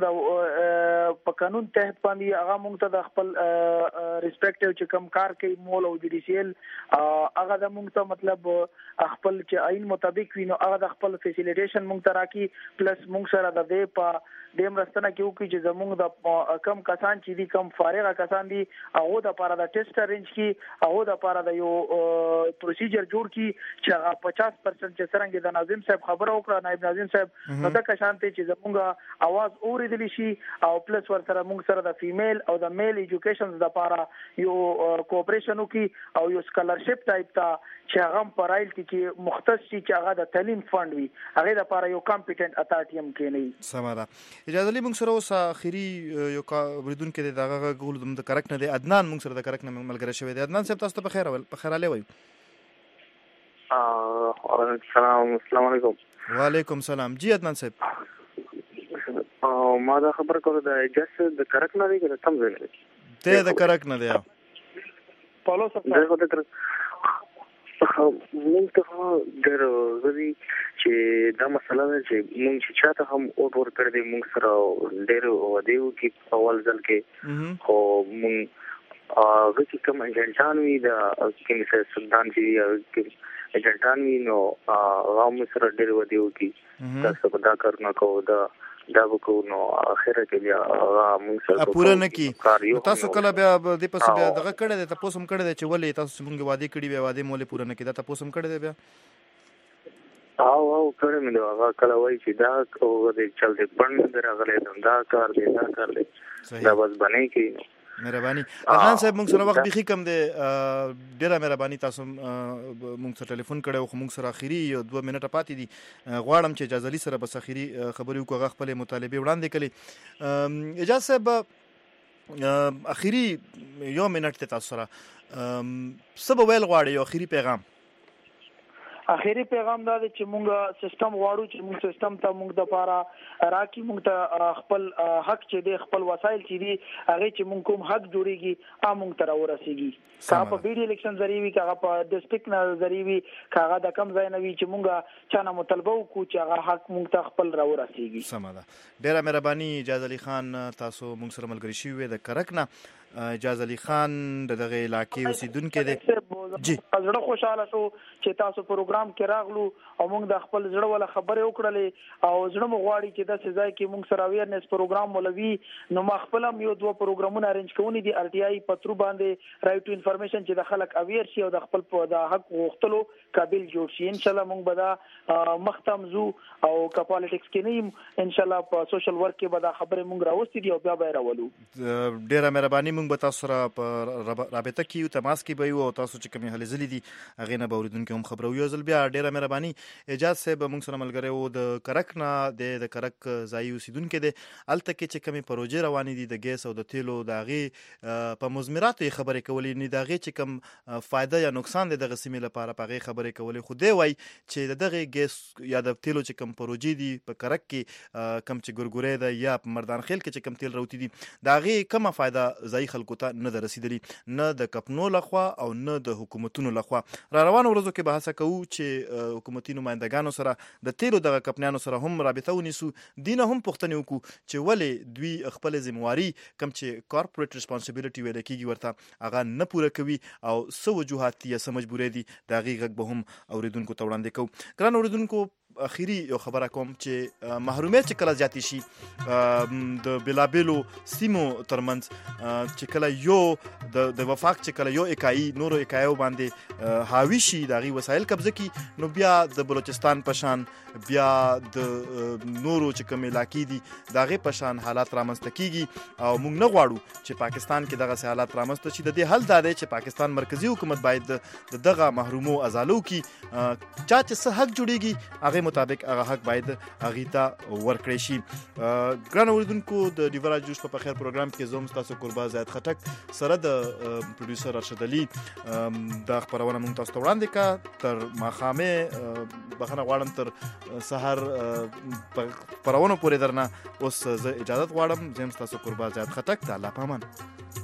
د په قانون تحت باندې هغه مونږ ته د خپل ریسپیکټیو چې کوم کار کوي مول او جی ډي سی ایل هغه د مونږ ته مطلب خپل چې عین مطابق وینو هغه د خپل فیسیلیټیشن مونږ ته راکي پلس مونږ سره د دې په دیم رستنه کې وکړي چې زموږ د کم کسان چې دي کم فارغه کسان دي هغه د لپاره د ټیسټ ارینج کی هغه د لپاره د یو پروسیجر جوړ کی چې هغه پچاس پرسنټ چې څنګه د ناظم صاحب خبره وکړه نائب ناظم صاحب نو د کشان ته چې زموږ आवाज اوریدل شي او پلس ور سره موږ سره د فیمیل او د میل ایجوکیشن د لپاره یو کوپریشن وکي او یو سکالرشپ ټایپ تا چې هغه په رایلټي کې مختص شي چې هغه د تعلیم فند وي هغه د لپاره یو کمپیټنټ اتارټي هم کې نه سماره اجازه لې موږ سره اوس اخیری یو کا بریدون کې دغه غول د کرک نه دی عدنان موږ سره د کرک نه ملګری شوی دی عدنان صاحب تاسو ته بخیر ول بخیر علي وای السلام السلام علیکم وعلیکم السلام جی عدنان صاحب او ما دا خبر کوله د اجازه د کرک نه دی که تم ځای ته د کرک نه دی پالو صاحب موږ ته ډېر غوړي چې دا مسله ده چې موږ چې چاته هم اوټ ورکړ دې موږ سره ډېر ودیو کې اول ځل کې خو موږ هغه چې کوم ایجنټان وي د کوم څه سودان چې ایجنټان وي نو هغه موږ سره ډېر ودیو کې تاسو په دا کارونه کوو دا دا وکړو نو اخره کې بیا هغه موږ سره پوره نه کی تاسو کله بیا د پس بیا دغه کړه د تاسو هم کړه چې ولې تاسو موږ وعده کړی بیا وعده مولې پوره نه کی دا تاسو هم کړه بیا او او کړه مې دا هغه کله وای چې دا او د چل دې بند راغله دا کار دې دا کار دې دا بس باندې کې مهرباني عدنان صاحب موږ سره وخت بيخي کم دی ډیره مهرباني تاسو موږ سره ټلیفون کړو خو موږ سره اخیری یو دوه منټه پاتې دي غواړم چې اجازه لي سره بس اخیری خبرې وکړو خپل مطالبه وړاندې کړي اجازه صاحب اخیری یو منټ ته تاسو سره سبا ویل غواړي یو اخیری پیغام اخیری پیغام دا دی چې مونږ سیستم غواړو چې مونږ سیستم ته مونږ د پاره راکی مونږ ته خپل حق چې دی خپل وسایل چې دي هغه چې مونږ کوم حق جوړيږي ا مونږ ته راورسیږي کا په بي ډي الیکشن ذریعہ وی کا په ډیسټریکټ نه ذریعہ وی کاغه د کم ځای نه وی چې مونږ چانه مطالبه وکړو چې هغه حق مونږ ته خپل راورسیږي سمه ده ډیره مهرباني اجازه علي خان تاسو مونږ سره ملګری شوی د کرک نه اجاز علي خان دغه علاقې اوسیدونکو دی. جی زړه خوشاله شو چې تاسو پروګرام کې راغلو او موږ د خپل زړه ولا خبرې وکړلې او زړه مو غواړي چې د سزا کې موږ سره اویرنس پروګرام ولوي. نو ما خپل یو دوه پروګرامونه ارینج کوونی دي ار ټي آی پترو باندې رائټ ټو انفارمیشن چې د خلک اویر شي او د خپل د حق غوښتلو قابل جوړ شي. ان شاء الله موږ به دا مختم زو او کا پالیټکس کې نه ان شاء الله په سوشل ورک کې به دا خبرې موږ راوستي دي او بیا به راولو. ډیره مهرباني. موږ به تاسو سره په رابطه کې تماس کې به یو او تاسو چې کومې هلې ځلې دي هغه نه باوریدونکو هم خبرو یو ځل بیا. ډیره مهرباني. اجازه صاحب موږ سره ملګری وو د کرک نه د کرک ځای اوسیدونکو دی الته کې چې کومې پروژې روانې دي د ګیس او د تیلو د هغې په مضمراتو یې خبرې کولې نه د هغې چې کوم فایده یا نقصان دی دغه سیمې لپاره په هغې خبرې کولې. خو دی وایي چې د دغې ګیس یا د تیلو چې کوم پروژې دي په کرک کې کوم چې ګورګورې ده یا په مردان خیل کې چې کوم تیل راوتي دي د هغې کومه فایده ځایي خلکو ته نه ده رسېدلې نه د کپنو لخوا او نه د حکومتونو لخوا. را روانو ورځو کې به هڅه کوو چې حکومتي نمایندګانو سره د تیلو دغه کمپنیانو سره هم رابطه ونیسو دي نه هم پوښتنې وکړو چې ولې دوی خپل ذمواري کوم چې کارپوریټ ریسپانسیبلیټي ویل کېږي ورته هغه نه پوره کوي او څه وجوهات دي یا څه مجبورۍ دي د هغې غږ به هم اورېدونکو ته وړاندې کوو. ګران اورېدونکو اخیری یو خبره کوم چې محرومیت چې کله زیاتې شي د بېلابېلو سیمو ترمنځ چې کله یو د وفاق چې کله یو اکایي نورو اکایو باندې حاوي شي د هغې وسایل قبضه کړي نو بیا د بلوچستان په شان بیا د نورو چې کوم علاقې دي د هغې په شان حالات رامنځته کېږي او موږ نه غواړو چې پاکستان کې دغسې حالات رامنځته شي. د دې حل دا دی چې پاکستان مرکزي حکومت باید د دغه محرومو ازالو کړي. چا چې څه حق جوړېږي هغې مطابق هغه حق باید هغې ته ورکړی شي. ګران اورېدونکو د ډیورا جوش په خیر پروګرام کې زه هم ستاسو قربا زید خټک سره د پروډیوسر ارشد علي دا خپرونه موږ تاسو ته وړاندې کړه. تر ماښامې بخښنه غواړم تر سهار خپرونو پورې درنه اوس زه اجازت غواړم. زه هم ستاسو قربا زید خټک. د الله په امان.